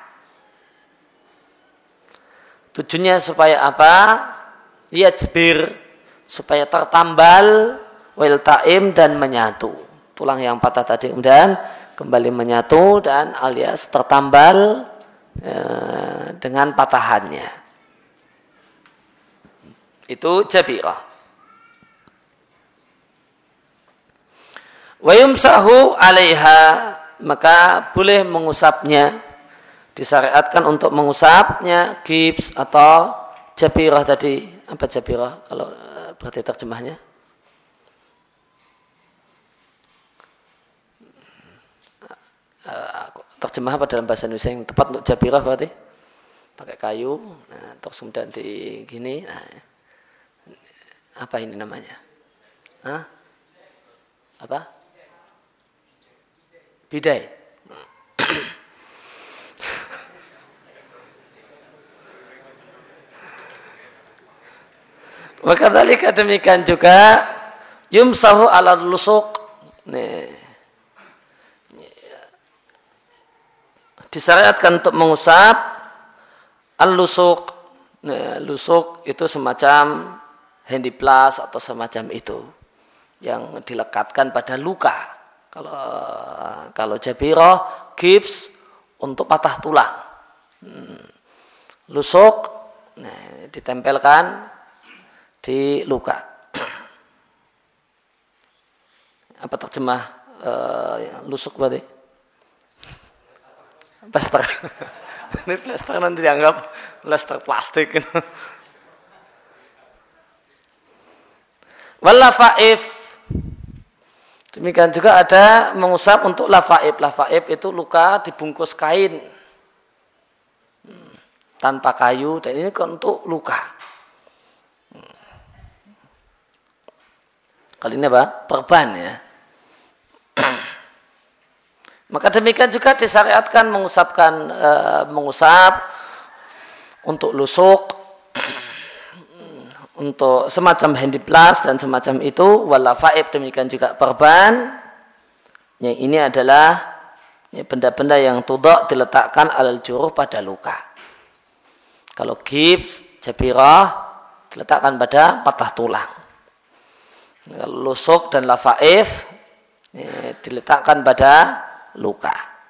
Tujuannya supaya apa? Yajbir, supaya tertambal, wal ta'im, dan menyatu. Tulang yang patah tadi kemudian kembali menyatu dan alias tertambal eh, dengan patahannya. Itu jabirah. Wa yumsahu 'alaiha, maka boleh mengusapnya. Disyariatkan untuk mengusapnya gips atau jabirah tadi. Apa jabirah kalau berarti terjemahnya? Terjemah apa dalam bahasa Indonesia yang tepat untuk jabirah berarti? Pakai kayu, nah, terus kemudian di gini. Nah, apa ini namanya? Hah? Apa? Bidai. Maka dalika demikian juga yumsahu ala lusuq. Nih. Disyariatkan untuk mengusap al-lusuq. Nah, lusuq itu semacam handiplas atau semacam itu yang dilekatkan pada luka. Kalau kalau jabirah, gips untuk patah tulang. Hmm. Lusuq, nah, ditempelkan di luka. Apa terjemah uh, lusuk berarti? Plaster. Ini plaster nanti dianggap plaster plastik. Wal lafaif. Demikian juga ada mengusap untuk lafaif. Lafaif itu luka dibungkus kain tanpa kayu, dan ini untuk luka. Kali ini apa? Perban ya. Maka demikian juga disyariatkan mengusapkan e, mengusap untuk lusuk, untuk semacam handiplas dan semacam itu, walafaib, demikian juga perban. Yang ini adalah ya, benda-benda yang tudak diletakkan alal juruh pada luka. Kalau gips, jabirah diletakkan pada patah tulang. Lusuk dan lafaif ya, diletakkan pada luka.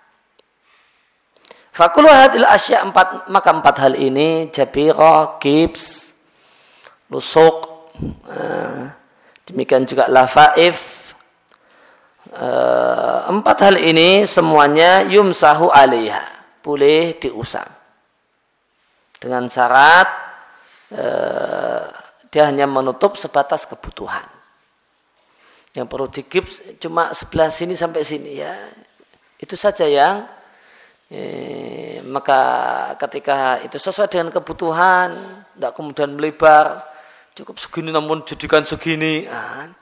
Fakulu hadil asya empat, maka empat hal ini jabirah, gips, lusuk, eh, demikian juga lafaif. Eh, empat hal ini semuanya yumsahu alaiha, boleh diusap dengan syarat eh, dia hanya menutup sebatas kebutuhan. Yang perlu digips cuma sebelah sini sampai sini ya. Itu saja yang eh, maka ketika itu sesuai dengan kebutuhan, tidak kemudian melebar, cukup segini namun jadikan segini. Nah,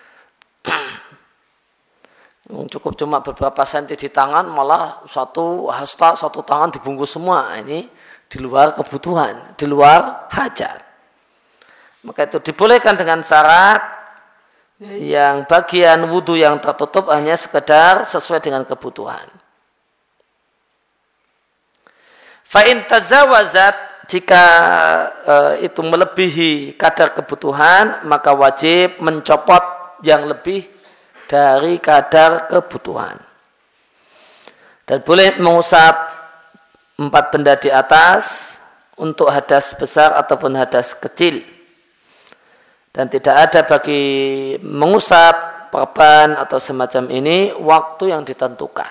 cukup cuma beberapa senti di tangan, malah satu hasta, satu tangan dibungkus semua. Ini di luar kebutuhan, di luar hajat. Maka itu dibolehkan dengan syarat yang bagian wudu yang tertutup hanya sekedar sesuai dengan kebutuhan. Fa'in tazawazat, jika uh, itu melebihi kadar kebutuhan, maka wajib mencopot yang lebih dari kadar kebutuhan. Dan boleh mengusap empat benda di atas untuk hadas besar ataupun hadas kecil. Dan tidak ada bagi mengusap perban atau semacam ini waktu yang ditentukan.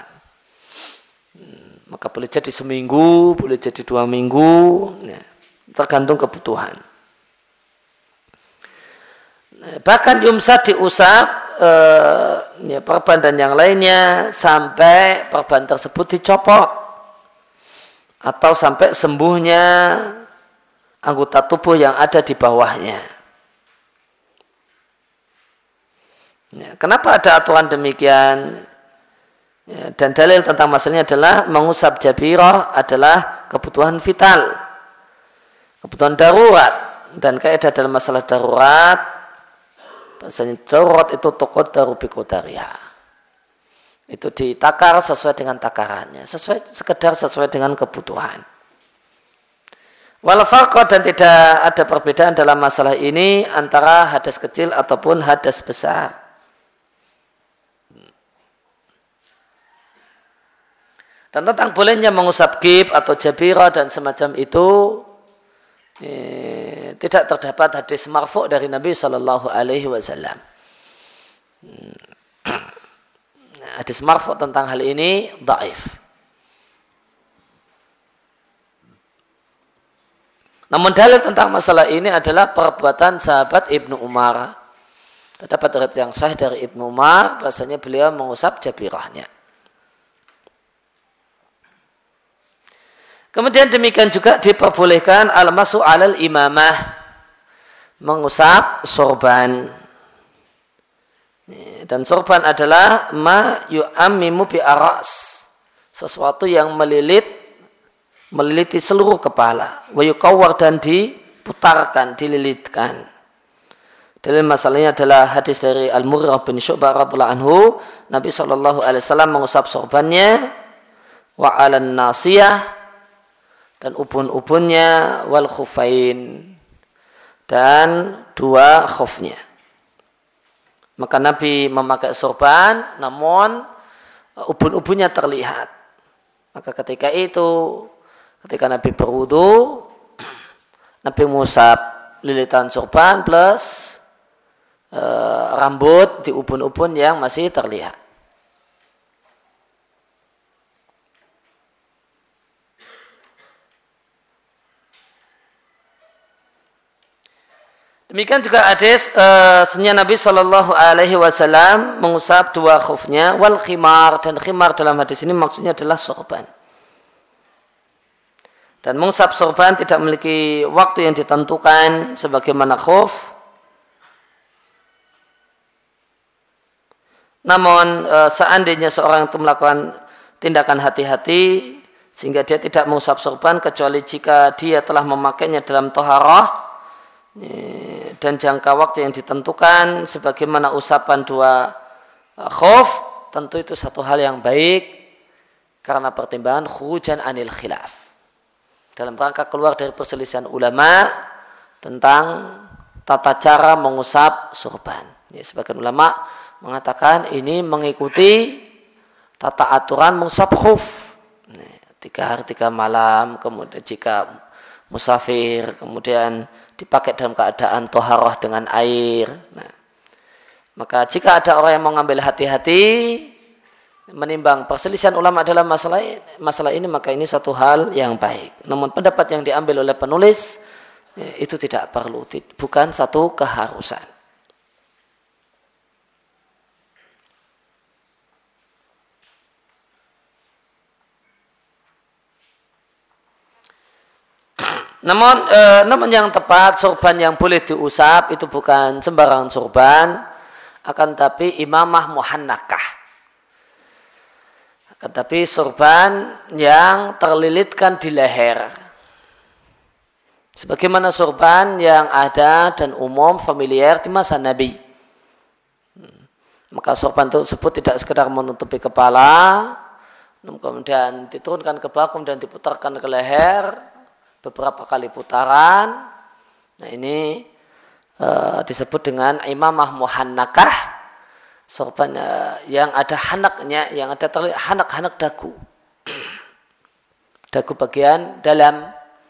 Maka boleh jadi seminggu, boleh jadi dua minggu, ya, tergantung kebutuhan. Bahkan yumsah diusap eh, ya, perban dan yang lainnya sampai perban tersebut dicopot atau sampai sembuhnya anggota tubuh yang ada di bawahnya. Ya, kenapa ada aturan demikian? Ya, dan dalil tentang masalahnya adalah mengusap jabirah adalah kebutuhan vital, kebutuhan darurat. Dan kaidah dalam masalah darurat, bahasanya darurat itu tuqaddaru biqadariha. Itu ditakar sesuai dengan takarannya, sesuai sekedar sesuai dengan kebutuhan. Wal farqa, dan tidak ada perbedaan dalam masalah ini antara hadas kecil ataupun hadas besar. Dan tentang bolehnya mengusap gib atau jabirah dan semacam itu, eh, tidak terdapat hadis marfu' dari Nabi Shallallahu Alaihi Wasallam. Hadis marfu' tentang hal ini dhaif. Namun dalil tentang masalah ini adalah perbuatan sahabat Ibnu Umar. Terdapat riwayat yang sahih dari Ibnu Umar, bahasanya beliau mengusap jabirahnya. Kemudian demikian juga diperbolehkan al-masu 'alal imamah, mengusap sorban. Dan sorban adalah ma yu'ammimu bi aras, sesuatu yang melilit meliliti seluruh kepala, wa yukawwar, dan diputarkan, dililitkan. Dalil masalahnya adalah hadis dari Al-Murrah bin Syu'bah radhiyallahu anhu, Nabi sallallahu alaihi wasallam mengusap sorbannya wa 'alan nasiyah, dan ubun-ubunnya, wal khufain, dan dua khufnya. Maka Nabi memakai sorban, namun ubun-ubunnya terlihat. Maka ketika itu, ketika Nabi berwudu, Nabi mengusap lilitan sorban plus e, rambut di ubun-ubun yang masih terlihat. Demikian juga hadis uh, sunnah Nabi Shallallahu Alaihi Wasallam mengusap dua khufnya, wal khimar, dan khimar dalam hadis ini maksudnya adalah sorban. Dan mengusap sorban tidak memiliki waktu yang ditentukan sebagaimana khuf. Namun uh, seandainya seorang itu melakukan tindakan hati-hati sehingga dia tidak mengusap sorban kecuali jika dia telah memakainya dalam toharah dan jangka waktu yang ditentukan sebagaimana usapan dua khuf, tentu itu satu hal yang baik karena pertimbangan khurujan anil khilaf, dalam rangka keluar dari perselisihan ulama tentang tata cara mengusap sorban. Ya, sebagian ulama mengatakan ini mengikuti tata aturan mengusap khuf, tiga hari tiga malam, kemudian jika musafir, kemudian dipakai dalam keadaan toharoh dengan air. Nah, maka jika ada orang yang mengambil hati-hati menimbang perselisihan ulama dalam masalah masalah ini, maka ini satu hal yang baik. Namun pendapat yang diambil oleh penulis itu tidak perlu, bukan satu keharusan. Namun, e, namun yang tepat, sorban yang boleh diusap itu bukan sembarang sorban, akan tapi imamah muhannakah. Akan tapi sorban yang terlilitkan di leher. Sebagaimana sorban yang ada dan umum familiar di masa Nabi. Maka sorban tersebut tidak sekedar menutupi kepala, kemudian diturunkan ke belakang dan diputarkan ke leher beberapa kali putaran. Nah, ini e, disebut dengan imamah muhannakah, sorban e, yang ada hanaknya, yang ada terlihat hanak-hanak dagu, dagu bagian dalam.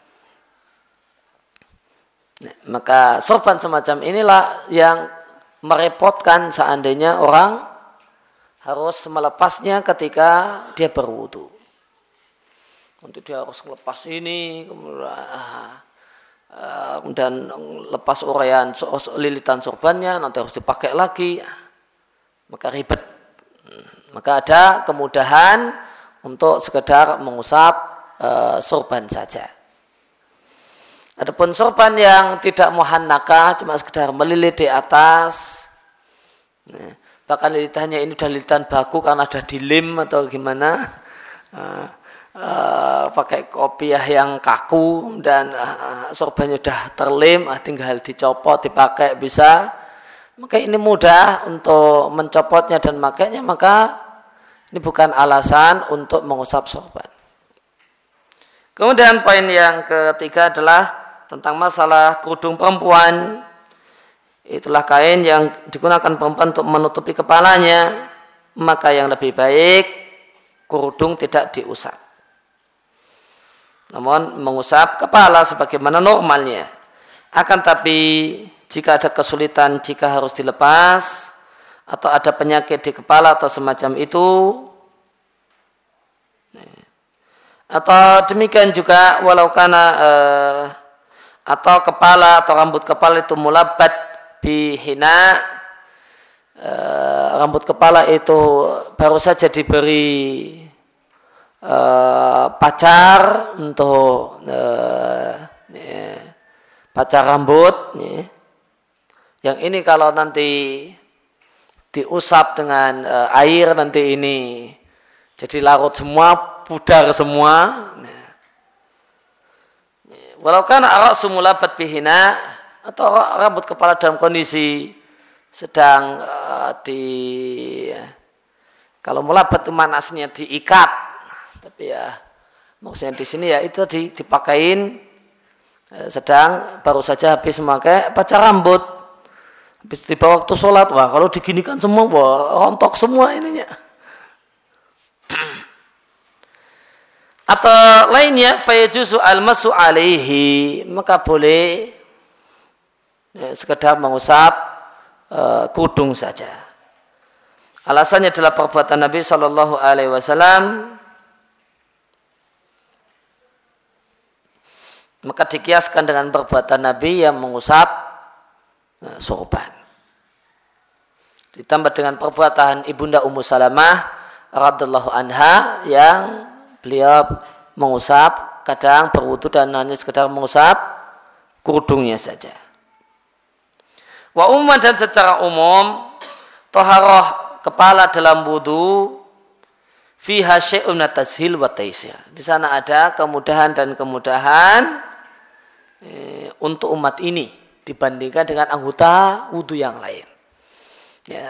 Nah, maka sorban semacam inilah yang merepotkan seandainya orang harus melepasnya ketika dia berwudu. Nanti dia harus lepas ini, kemudian, uh, kemudian lepas uraian lilitan sorbannya, nanti harus dipakai lagi, maka ribet. Maka ada kemudahan untuk sekedar mengusap uh, sorban saja. Adapun sorban yang tidak muhannakah, cuma sekedar melilit di atas, nah, bahkan lilitannya ini udah lilitan baku karena ada dilem atau gimana, uh, uh, pakai kopiah yang kaku dan uh, sorbannya udah terlem, uh, tinggal dicopot, dipakai bisa, maka ini mudah untuk mencopotnya dan makainya, maka ini bukan alasan untuk mengusap sorban. Kemudian poin yang ketiga adalah tentang masalah kerudung perempuan. Itulah kain yang digunakan perempuan untuk menutupi kepalanya, maka yang lebih baik kerudung tidak diusap, namun mengusap kepala sebagaimana normalnya. Akan tapi jika ada kesulitan, jika harus dilepas atau ada penyakit di kepala atau semacam itu, atau demikian juga walau karena eh, atau kepala atau rambut kepala itu mulabat bihina, e, rambut kepala itu baru saja diberi e, pacar untuk e, e, pacar rambut, e. Yang ini kalau nanti diusap dengan e, air nanti ini jadi larut semua, pudar semua. Walau kana ar-ra'su mulabat bihina, atau rambut kepala dalam kondisi sedang uh, di kalau mulabat itu manasnya diikat, tapi ya maksudnya di sini ya itu di, dipakain uh, sedang baru saja habis memakai pacar rambut, habis tiba waktu sholat, wah kalau diginikan semua, wah rontok semua ininya. Atau lainnya fayajuzu almasu alaihi, maka boleh ya, sekedar mengusap uh, kudung saja. Alasannya adalah perbuatan Nabi Shallallahu Alaihi Wasallam, maka dikiaskan dengan perbuatan Nabi yang mengusap uh, sorban. Ditambah dengan perbuatan ibunda Ummu Salamah radhiyallahu anha yang beliau mengusap, kadang berwudu dan hanya sekedar mengusap kerudungnya saja. Wa umman, dan secara umum taharah kepala dalam wudu fiha syai'un tashil wa taisir. Di sana ada kemudahan dan kemudahan eh, untuk umat ini dibandingkan dengan anggota wudu yang lain. Ya,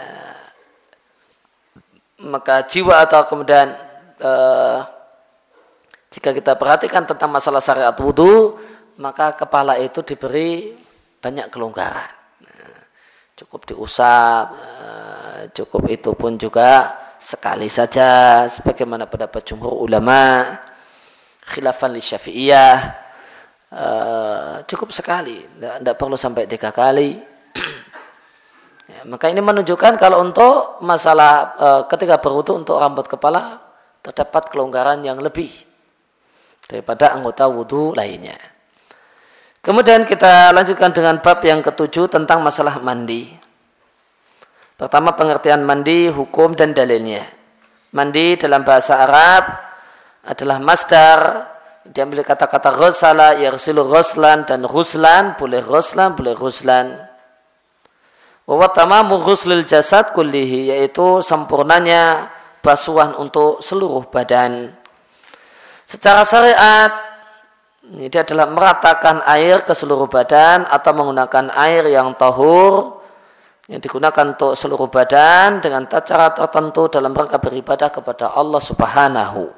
maka jiwa atau kemudian eh, jika kita perhatikan tentang masalah syariat wudu, maka kepala itu diberi banyak kelonggaran. Cukup diusap, cukup itu pun juga sekali saja, sebagaimana pendapat jumhur ulama, khilafan li Syafi'iyah, cukup sekali, tidak perlu sampai tiga kali. Ya, maka ini menunjukkan kalau untuk masalah ketika berwudu untuk rambut kepala terdapat kelonggaran yang lebih daripada anggota wudu lainnya. Kemudian kita lanjutkan dengan bab yang ketujuh tentang masalah mandi. Pertama, pengertian mandi, hukum dan dalilnya. Mandi dalam bahasa Arab adalah masdar, diambil kata-kata ghusala, yarsilu ghuslan, dan ghuslan, boleh ghuslan, boleh ghuslan. Wa tamamu ghuslil jasad kullihi, yaitu sempurnanya basuhan untuk seluruh badan. Secara syariat, ini dia adalah meratakan air ke seluruh badan atau menggunakan air yang tahur yang digunakan untuk seluruh badan dengan cara tertentu dalam rangka beribadah kepada Allah Subhanahu.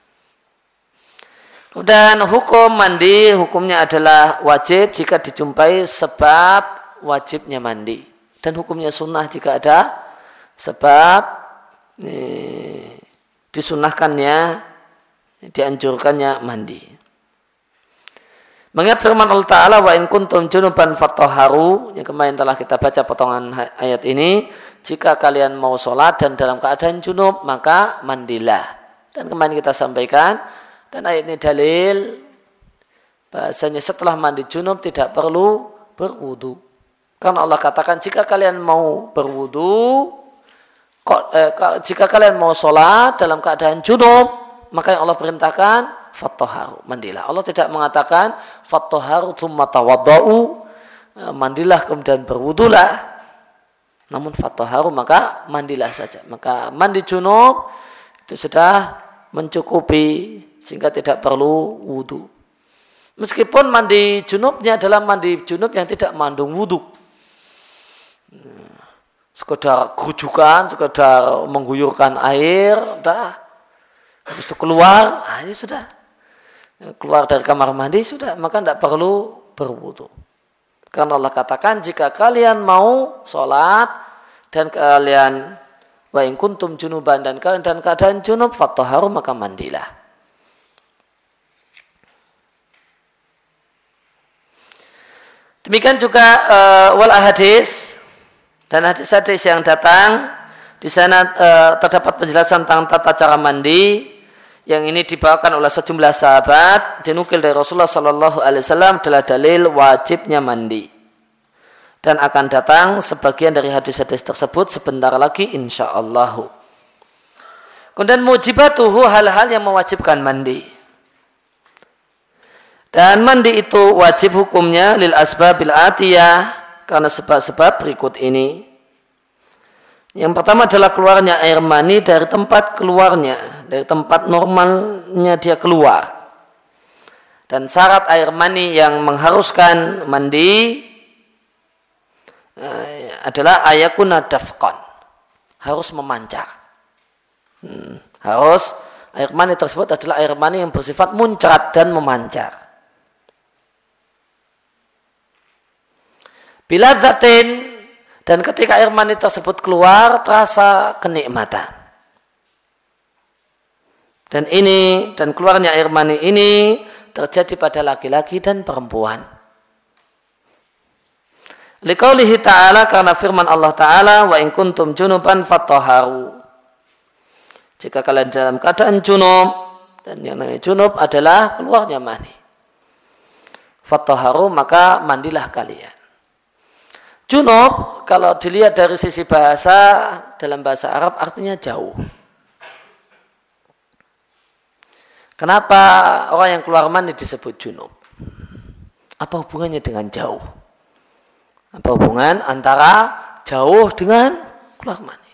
Kemudian hukum mandi, hukumnya adalah wajib jika dijumpai sebab wajibnya mandi, dan hukumnya sunnah jika ada sebab eh, disunahkannya, dianjurkannya mandi. Mengingat firman Allah Ta'ala, wa in kuntum junuban fatahharu, yang kemarin telah kita baca potongan ayat ini, jika kalian mau sholat dan dalam keadaan junub, maka mandilah. Dan kemarin kita sampaikan, dan ayat ini dalil bahasanya setelah mandi junub tidak perlu berwudu. Karena Allah katakan, jika kalian mau berwudu, jika kalian mau sholat dalam keadaan junub, maka yang Allah perintahkan fattaharu, mandilah. Allah tidak mengatakan fattaharu tsumma tawaddau, mandilah kemudian berwudulah. Namun fattaharu maka mandilah saja. Maka mandi junub itu sudah mencukupi sehingga tidak perlu wudu. Meskipun mandi junubnya adalah mandi junub yang tidak mengandung wudu. Sekedar gujukan, sekedar mengguyurkan air, udah. Habis itu keluar, ah, ini sudah. Keluar dari kamar mandi sudah, maka tidak perlu berwudu. Karena Allah katakan, jika kalian mau sholat dan kalian wa in kuntum junuban dan kalian dan keadaan junub fattaharu maka mandilah. Demikian juga uh, wal ahadis dan hadis-hadis yang datang di sana uh, terdapat penjelasan tentang tata cara mandi yang ini dibawakan oleh sejumlah sahabat dinukil dari Rasulullah Sallallahu Alaihi Wasallam adalah dalil wajibnya mandi dan akan datang sebagian dari hadis-hadis tersebut sebentar lagi insyaallah. Kemudian mujibatuhu hal-hal yang mewajibkan mandi. Dan mandi itu wajib hukumnya lil asbabil atiyah karena sebab-sebab berikut ini. Yang pertama adalah keluarnya air mani dari tempat keluarnya, dari tempat normalnya dia keluar. Dan syarat air mani yang mengharuskan mandi eh, adalah ayakuna dafqan, harus memancar. Hmm, harus air mani tersebut adalah air mani yang bersifat muncrat dan memancar. Bila zatin dan ketika air mani tersebut keluar terasa kenikmatan. Dan ini dan keluarnya air mani ini terjadi pada laki-laki dan perempuan. Liqaulihi ta'ala karena firman Allah Ta'ala wa in kuntum junuban fattaharu. Jika kalian dalam keadaan junub dan yang namanya junub adalah keluarnya mani. Fattaharu maka mandilah kalian. Junub kalau dilihat dari sisi bahasa dalam bahasa Arab artinya jauh. Kenapa orang yang keluar mani disebut junub? Apa hubungannya dengan jauh? Apa hubungan antara jauh dengan keluar mani?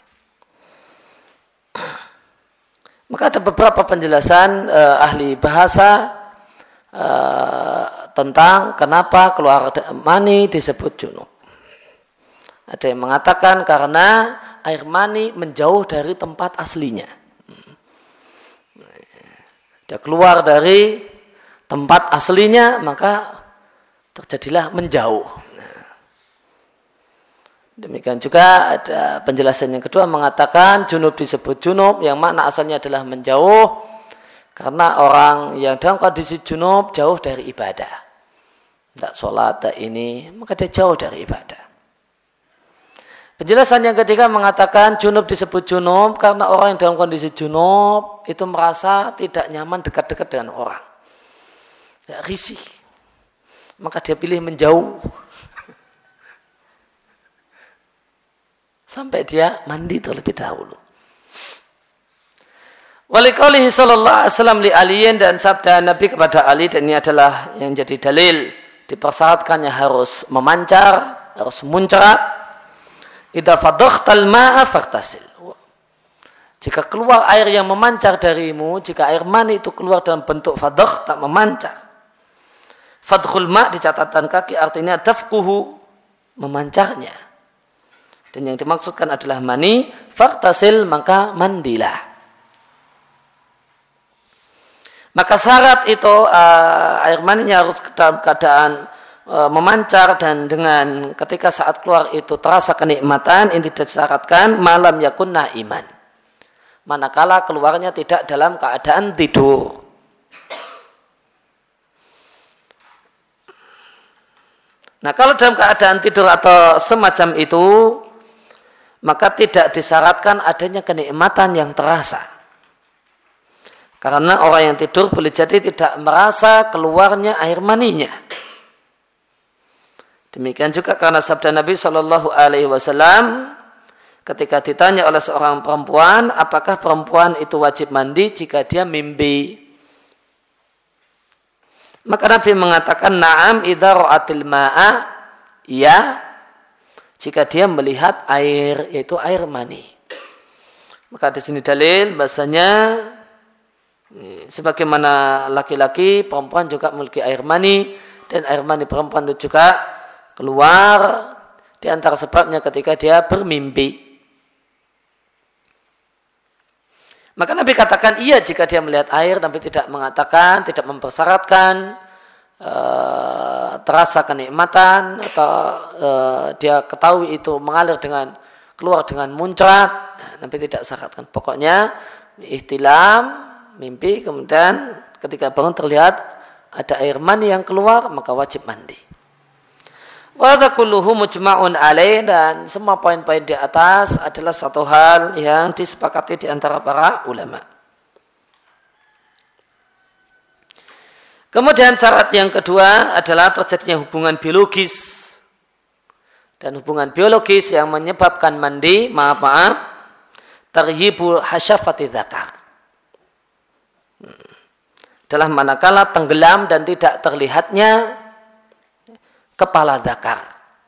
Maka ada beberapa penjelasan eh, ahli bahasa eh, tentang kenapa keluar mani disebut junub. Ada yang mengatakan karena air mani menjauh dari tempat aslinya. Dia keluar dari tempat aslinya, maka terjadilah menjauh. Demikian juga ada penjelasan yang kedua mengatakan junub disebut junub, yang makna asalnya adalah menjauh, karena orang yang dalam kondisi junub jauh dari ibadah. Tidak sholat, tidak ini, maka dia jauh dari ibadah. Penjelasan yang ketiga mengatakan junub disebut junub karena orang yang dalam kondisi junub itu merasa tidak nyaman dekat-dekat dengan orang. Ya, risih. Maka dia pilih menjauh. Sampai dia mandi terlebih dahulu. Waliqaulihi sallallahu alaihi wasallam li aliyin dan sabda Nabi kepada Ali dan ini adalah yang jadi dalil dipersyaratkannya harus memancar, harus muncrat. Idza fadakhtal ma'a faghtasil. Jika keluar air yang memancar darimu, jika air mani itu keluar dalam bentuk fadakh tak memancar. Fadkhul ma' di catatan kaki artinya dafquhu, memancarnya. Dan yang dimaksudkan adalah mani, faghtasil maka mandilah. Maka syarat itu uh, air maninya harus dalam keadaan memancar dan dengan ketika saat keluar itu terasa kenikmatan ini disyaratkan malam yakun naiman. Manakala keluarnya tidak dalam keadaan tidur. Nah, kalau dalam keadaan tidur atau semacam itu maka tidak disyaratkan adanya kenikmatan yang terasa. Karena orang yang tidur boleh jadi tidak merasa keluarnya air maninya. Demikian juga karena sabda Nabi Shallallahu Alaihi Wasallam ketika ditanya oleh seorang perempuan, apakah perempuan itu wajib mandi jika dia mimpi? Maka Nabi mengatakan na'am idza ra'atil ma'a, ya jika dia melihat air, yaitu air mani. Maka di sini dalil bahasanya sebagaimana laki-laki, perempuan juga memiliki air mani, dan air mani perempuan itu juga keluar di antara sebabnya ketika dia bermimpi. Maka Nabi katakan iya jika dia melihat air, tapi tidak mengatakan, tidak mempersyaratkan uh, terasa kenikmatan atau uh, dia ketahui itu mengalir dengan keluar dengan muncrat. Nabi tidak syaratkan. Pokoknya ihtilam, mimpi, kemudian ketika bangun terlihat ada air mani yang keluar, maka wajib mandi. Wa kulluhu mujma'un alaih, dan semua poin-poin di atas adalah satu hal yang disepakati di antara para ulama. Kemudian syarat yang kedua adalah terjadinya hubungan biologis. Dan hubungan biologis yang menyebabkan mandi, maaf maaf, tarhibu hasyafati dzakar. Adalah manakala tenggelam dan tidak terlihatnya kepala dzakar.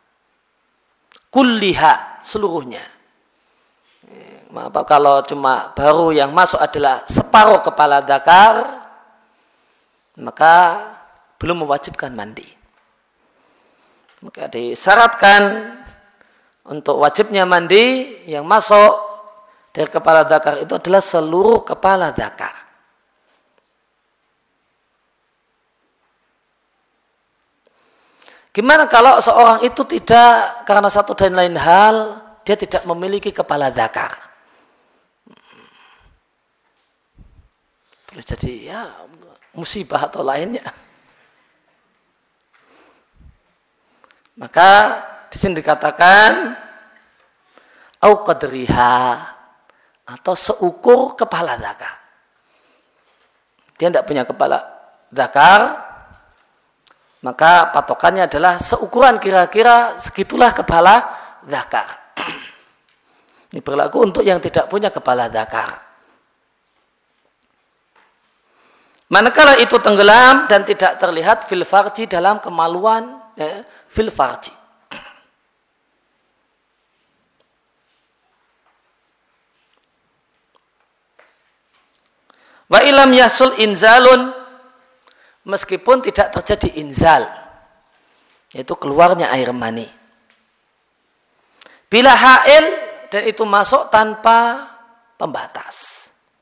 Kulliha, seluruhnya. Maaf kalau cuma baru yang masuk adalah separuh kepala dzakar, maka belum mewajibkan mandi. Maka disyaratkan untuk wajibnya mandi yang masuk dari kepala dzakar itu adalah seluruh kepala dzakar. Gimana kalau seorang itu tidak, karena satu dan lain hal, dia tidak memiliki kepala dzakar? Boleh jadi ya musibah atau lainnya. Maka di sini dikatakan au qadriha, atau seukur kepala dzakar. Dia tidak punya kepala dzakar, maka patokannya adalah seukuran kira-kira segitulah kepala dzakar. Ini berlaku untuk yang tidak punya kepala dzakar. Manakala itu tenggelam dan tidak terlihat fil farji, dalam kemaluan, ya, fil farji. Wa ilam yasul inzalun, meskipun tidak terjadi inzal, yaitu keluarnya air mani. Bila hail, dan itu masuk tanpa pembatas.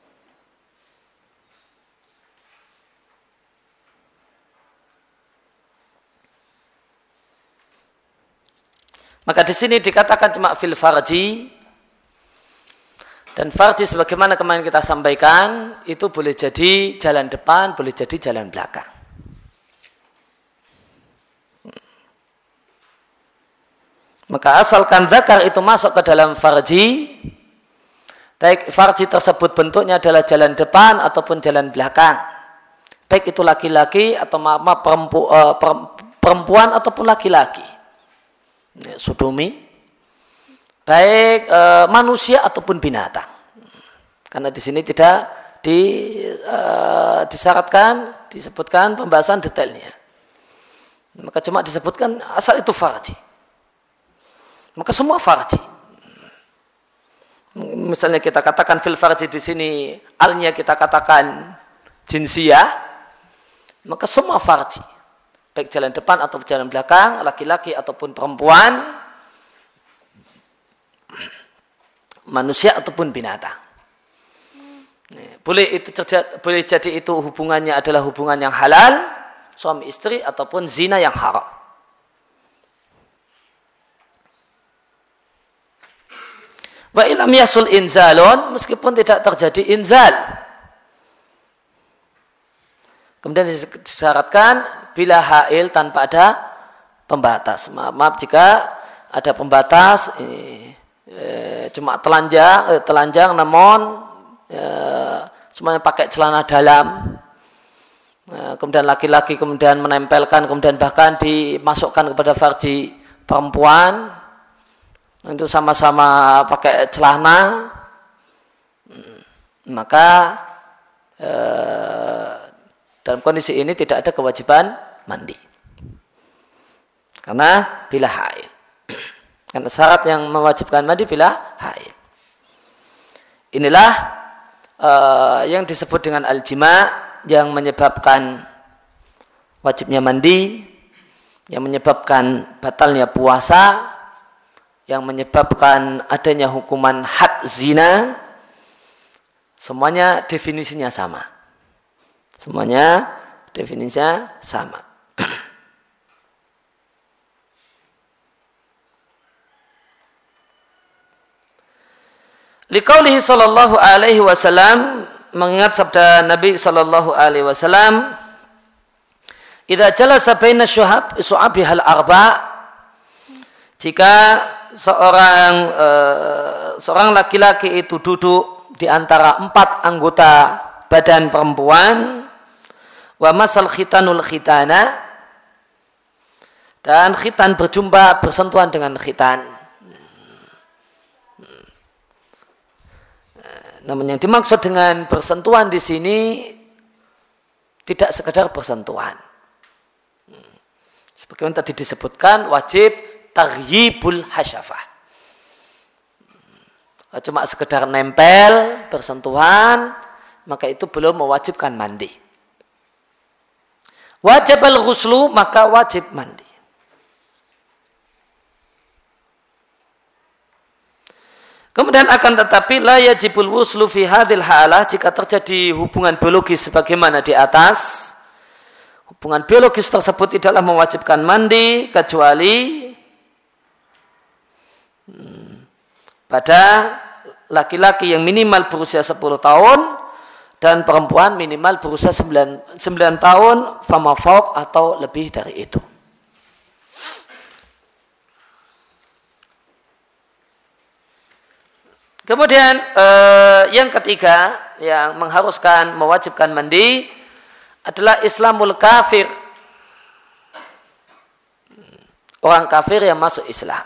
Maka di sini dikatakan cuma fil farji, dan farji sebagaimana kemarin kita sampaikan, itu boleh jadi jalan depan, boleh jadi jalan belakang. Maka asalkan dzakar itu masuk ke dalam farji, baik farji tersebut bentuknya adalah jalan depan ataupun jalan belakang, baik itu laki-laki atau maaf, perempu, uh, perempuan ataupun laki-laki, sodomi, baik e, manusia ataupun binatang. Karena di sini tidak di, e, disyaratkan, disebutkan pembahasan detailnya. Maka cuma disebutkan asal itu farji. Maka semua farji. Misalnya kita katakan fil farji di sini, alnya kita katakan jinsiyah, maka semua farji, baik jalan depan atau jalan belakang, laki-laki ataupun perempuan, manusia ataupun binatang. Boleh itu terjadi, boleh jadi itu hubungannya adalah hubungan yang halal, suami istri, ataupun zina yang haram. Wa ilam yasul inzalun, meskipun tidak terjadi inzal. Kemudian disyaratkan bila hail tanpa ada pembatas. Maaf, maaf jika ada pembatas, eh, eh, cuma telanjang, eh, telanjang namun eh, semuanya pakai celana dalam. Eh, kemudian laki-laki kemudian menempelkan, kemudian bahkan dimasukkan kepada farji perempuan. Itu sama-sama pakai celana, maka eh, dalam kondisi ini tidak ada kewajiban mandi. Karena bila haid. Karena syarat yang mewajibkan mandi bila haid. Inilah uh, yang disebut dengan al-jima' yang menyebabkan wajibnya mandi, yang menyebabkan batalnya puasa, yang menyebabkan adanya hukuman had zina. Semuanya definisinya sama. Semuanya definisinya sama. Liqaulihi sallallahu alaihi wasallam, mengingat sabda Nabi sallallahu alaihi wasallam, idza jalasa baina syuhab su'abihal arba', jika seorang uh, seorang laki-laki itu duduk di antara empat anggota badan perempuan, wa masal khitanul khitana, dan khitan berjumpa bersentuhan dengan khitan. Namun yang dimaksud dengan bersentuhan di sini tidak sekedar bersentuhan. Sebagaimana tadi disebutkan, wajib taghyibul hasyafah. Cuma sekedar nempel, bersentuhan, maka itu belum mewajibkan mandi. Wajib al-ghuslu, maka wajib mandi. Kemudian akan tetapi la yajibul wuslu fi hadhil halah, jika terjadi hubungan biologis sebagaimana di atas, hubungan biologis tersebut tidaklah mewajibkan mandi kecuali hmm, pada laki-laki yang minimal berusia sepuluh tahun dan perempuan minimal berusia sembilan tahun fama fauq atau lebih dari itu. Kemudian eh, yang ketiga yang mengharuskan mewajibkan mandi adalah Islamul kafir. Orang kafir yang masuk Islam.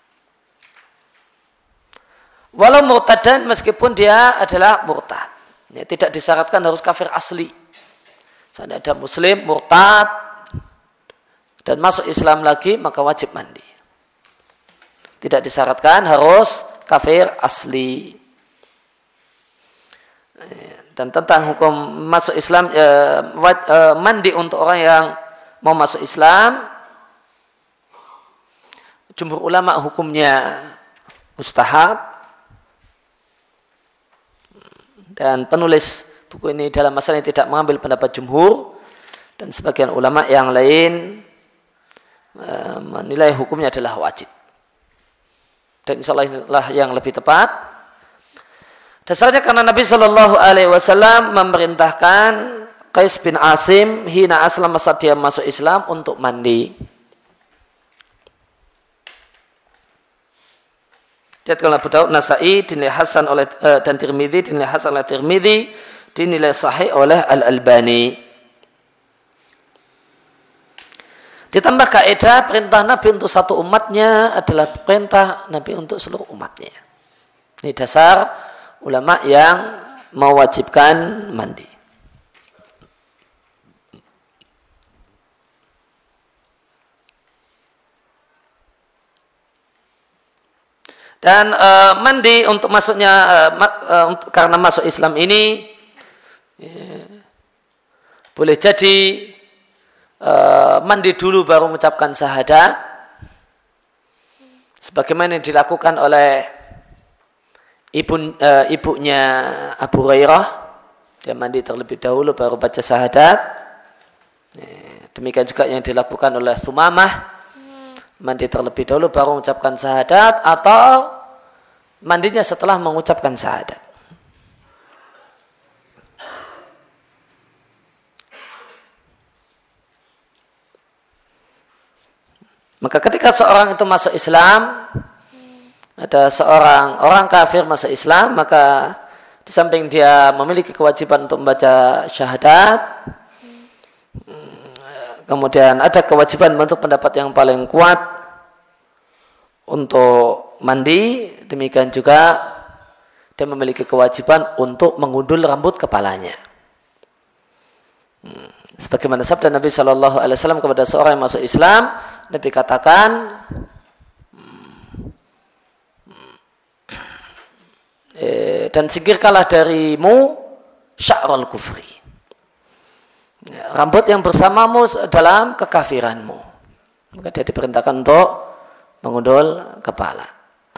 Walau murtadan, meskipun dia adalah murtad. Ya, tidak disyaratkan harus kafir asli. Seandainya ada muslim murtad dan masuk Islam lagi, maka wajib mandi. Tidak disyaratkan harus kafir asli. Dan tentang hukum masuk Islam, eh, eh, mandi untuk orang yang mau masuk Islam, jumhur ulama hukumnya mustahab. Dan penulis buku ini dalam masalah ini tidak mengambil pendapat jumhur, dan sebagian ulama yang lain eh, menilai hukumnya adalah wajib. Dan insyaallah inilah yang lebih tepat. Dasarnya karena Nabi Shallallahu Alaihi Wasallam memerintahkan Qais bin Asim hina aslam saat dia masuk Islam untuk mandi. Diriwayatkan Abu Daud, Nasa'i dinilai hasan oleh uh, dan Tirmidzi dinilai hasan oleh Tirmidzi, dinilai sahih oleh Al-Albani. Ditambah kaidah perintah Nabi untuk satu umatnya adalah perintah Nabi untuk seluruh umatnya. Ini dasar ulama yang mewajibkan mandi. Dan uh, mandi untuk masuknya uh, ma, uh, untuk, karena masuk Islam ini ya, boleh jadi Uh, mandi dulu baru mengucapkan syahadat, sebagaimana yang dilakukan oleh ibu, uh, ibunya Abu Hurairah. Dia mandi terlebih dahulu baru baca syahadat. Demikian juga yang dilakukan oleh Sumamah, mandi terlebih dahulu baru mengucapkan syahadat, atau mandinya setelah mengucapkan syahadat. Maka ketika seorang itu masuk Islam, ada seorang orang kafir masuk Islam, maka di samping dia memiliki kewajiban untuk membaca syahadat, kemudian ada kewajiban untuk pendapat yang paling kuat untuk mandi, demikian juga dia memiliki kewajiban untuk mengundul rambut kepalanya. Sebagaimana sabda Nabi Shallallahu Alaihi Wasallam kepada seorang yang masuk Islam, Nabi katakan, e, dan singkirkanlah darimu sya'ral kufri, rambut yang bersamamu dalam kekafiranmu. Maka dia diperintahkan untuk mengundul kepala.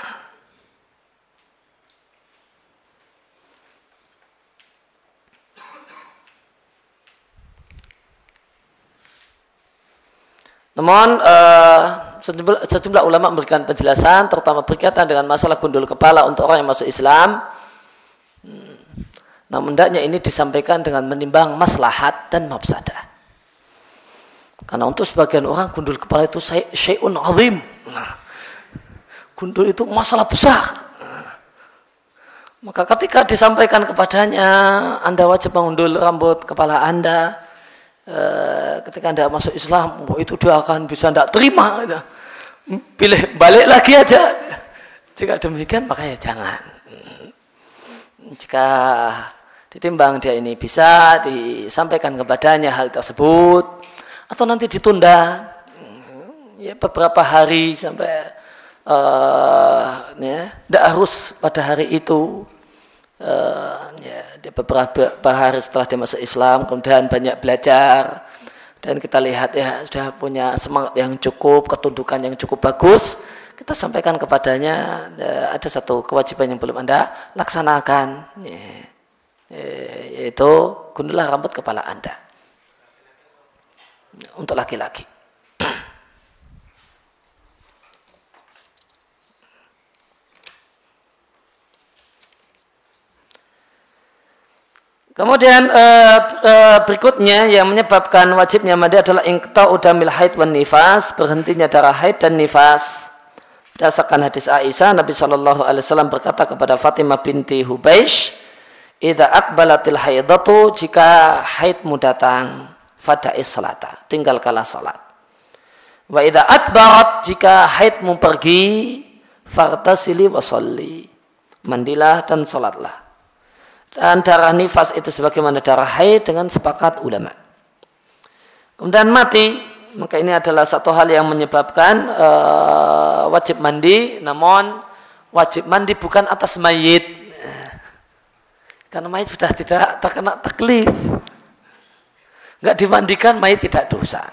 Namun uh, sejumlah, sejumlah ulama memberikan penjelasan, terutama berkaitan dengan masalah gundul kepala untuk orang yang masuk Islam. Hmm. Namun hendaknya ini disampaikan dengan menimbang maslahat dan mafsadah. Karena untuk sebagian orang gundul kepala itu syai'un azim. Nah, gundul itu masalah besar. Nah, maka ketika disampaikan kepadanya, Anda wajib mengundul rambut kepala Anda. Uh, ketika Anda masuk Islam, oh, itu dia akan bisa tidak terima. Gitu. Pilih balik lagi aja. Jika demikian, maka ya jangan. Jika ditimbang dia ini bisa disampaikan kepadanya hal tersebut, atau nanti ditunda ya beberapa hari sampai uh, ya, tidak harus pada hari itu. Uh, ya, beberapa hari setelah dia masuk Islam, kemudian banyak belajar, dan kita lihat ya sudah punya semangat yang cukup, ketundukan yang cukup bagus, kita sampaikan kepadanya ya, ada satu kewajiban yang belum Anda laksanakan, ya, ya, yaitu gundulah rambut kepala Anda untuk laki-laki. Kemudian uh, uh, berikutnya yang menyebabkan wajibnya mandi adalah inqta'u damil haid wan nifas, berhentinya darah haid dan nifas. Berdasarkan hadis Aisyah, Nabi Shallallahu Alaihi Wasallam berkata kepada Fatimah binti Hubeish, "Idza aqbalatil haidatu, jika haidmu datang, fada'is salata, tinggalkanlah salat. Wa idza adbarat, jika haidmu pergi, fartasili wa sholli, mandilah dan salatlah." Dan darah nifas itu sebagaimana darah haid dengan sepakat ulama. Kemudian mati, maka ini adalah satu hal yang menyebabkan uh, wajib mandi, namun wajib mandi bukan atas mayit. Karena mayit sudah tidak terkena taklif. Enggak dimandikan, mayit tidak dosa.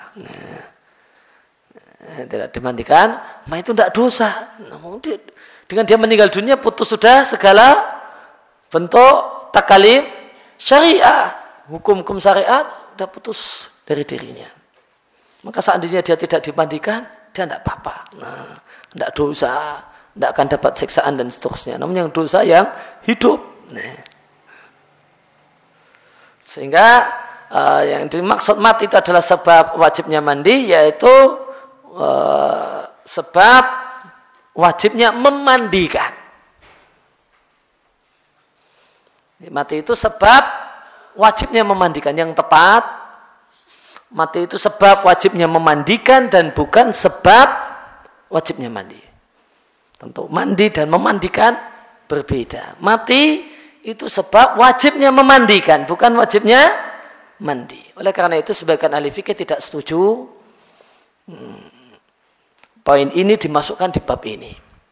Tidak dimandikan, mayit itu tidak dosa. Namun dengan dia meninggal dunia putus sudah segala bentuk takalif syariah, hukum-hukum syariat sudah putus dari dirinya. Maka seandainya dia tidak dimandikan, dia tidak apa-apa. Nah, tidak dosa, tidak akan dapat siksaan dan seterusnya. Namun yang dosa yang hidup. Nah. Sehingga uh, yang dimaksud mati itu adalah sebab wajibnya mandi, yaitu uh, sebab wajibnya memandikan. Mati itu sebab wajibnya memandikan. Yang tepat, mati itu sebab wajibnya memandikan dan bukan sebab wajibnya mandi. Tentu mandi dan memandikan berbeda. Mati itu sebab wajibnya memandikan, bukan wajibnya mandi. Oleh karena itu sebagian ahli fikih tidak setuju hmm, poin ini dimasukkan di bab ini.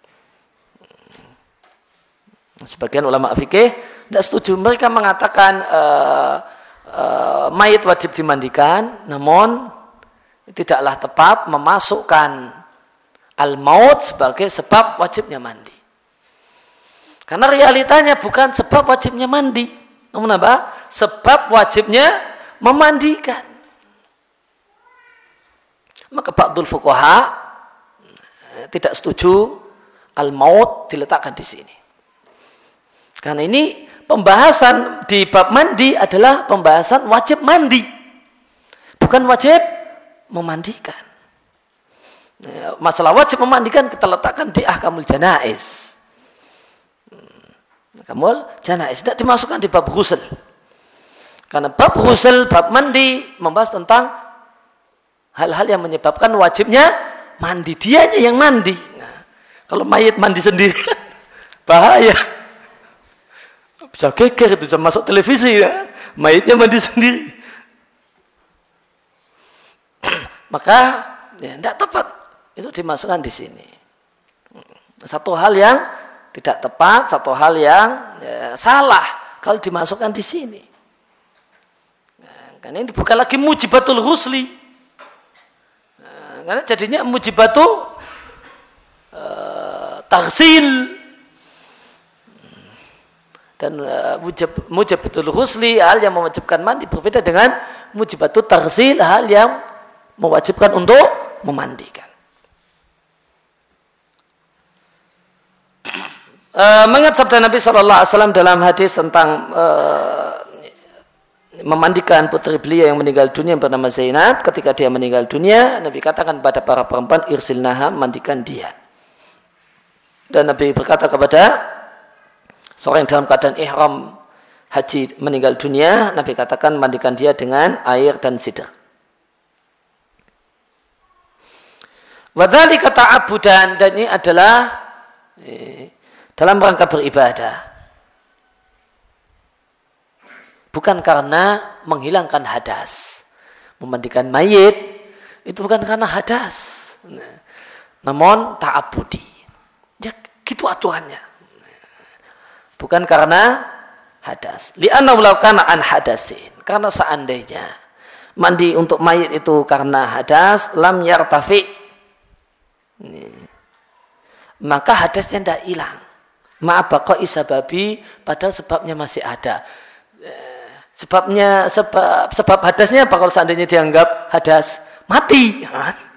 Sebagian ulama fikih tidak setuju. Mereka mengatakan uh, uh, mayit wajib dimandikan, namun tidaklah tepat memasukkan al-maut sebagai sebab wajibnya mandi. Karena realitanya bukan sebab wajibnya mandi, namun apa? Sebab wajibnya memandikan. Maka ba'dul fuqaha tidak setuju al-maut diletakkan di sini. Karena ini pembahasan di bab mandi adalah pembahasan wajib mandi, bukan wajib memandikan. Masalah wajib memandikan kita letakkan di ahkamul janaiz. Ahkamul janaiz tidak dimasukkan di bab ghusl. Karena bab ghusl, bab mandi membahas tentang hal-hal yang menyebabkan wajibnya mandi. Dianya yang mandi. Nah, kalau mayit mandi sendiri bahaya. Bisa geger itu, bisa masuk televisi ya. Mayitnya mandi sendiri. maka ya, tidak tepat itu dimasukkan di sini. Satu hal yang tidak tepat, satu hal yang ya, salah kalau dimasukkan di sini. Nah, karena ini bukan lagi mujibatul husli. Nah, karena jadinya mujibatul uh, taghsil. Dan uh, mujib, mujibatul husli, hal yang mewajibkan mandi, berbeda dengan mujibatul taghsil, hal yang mewajibkan untuk memandikan. Uh, mengingat sabda Nabi Shallallahu Alaihi Wasallam dalam hadis tentang uh, memandikan putri beliau yang meninggal dunia yang bernama Zainab, ketika dia meninggal dunia, Nabi katakan pada para perempuan, irsilnaha, mandikan dia. Dan Nabi berkata kepada seorang yang dalam keadaan ihram haji meninggal dunia, Nabi katakan mandikan dia dengan air dan sidr. Wadhali kata abudan, dan ini adalah eh, dalam rangka beribadah, bukan karena menghilangkan hadas. Memandikan mayit itu bukan karena hadas, namun ta'abudi. Ya gitu aturannya. Bukan karena hadas. Li'annahu law kana an hadasin. Karena seandainya mandi untuk mayit itu karena hadas, lam yartafi, maka hadasnya tidak hilang. Ma'abaqa'i sababi, padahal sebabnya masih ada. Sebabnya sebab sebab hadasnya apa kalau seandainya dianggap hadas? Mati.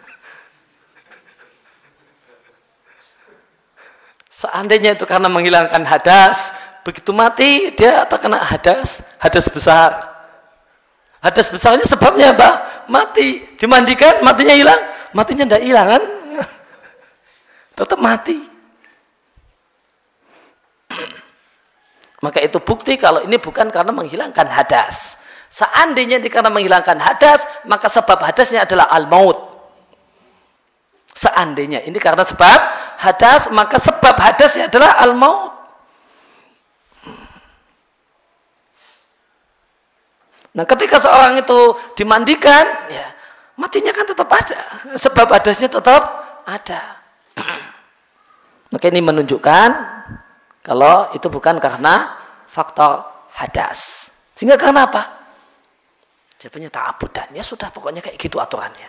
Seandainya itu karena menghilangkan hadas, begitu mati dia terkena hadas, hadas besar. Hadas besarnya sebabnya apa? Mati. Dimandikan, matinya hilang, matinya tidak hilang kan? Tetap mati. Maka itu bukti kalau ini bukan karena menghilangkan hadas. Seandainya ini karena menghilangkan hadas, maka sebab hadasnya adalah al-maut. Seandainya ini karena sebab hadas, maka sebab hadasnya adalah al-maut. Nah, ketika seorang itu dimandikan, ya, matinya kan tetap ada. Sebab hadasnya tetap ada. Maka ini menunjukkan kalau itu bukan karena faktor hadas. Sehingga karena apa? Jawabannya ta'abudan. Ya sudah, pokoknya kayak gitu aturannya.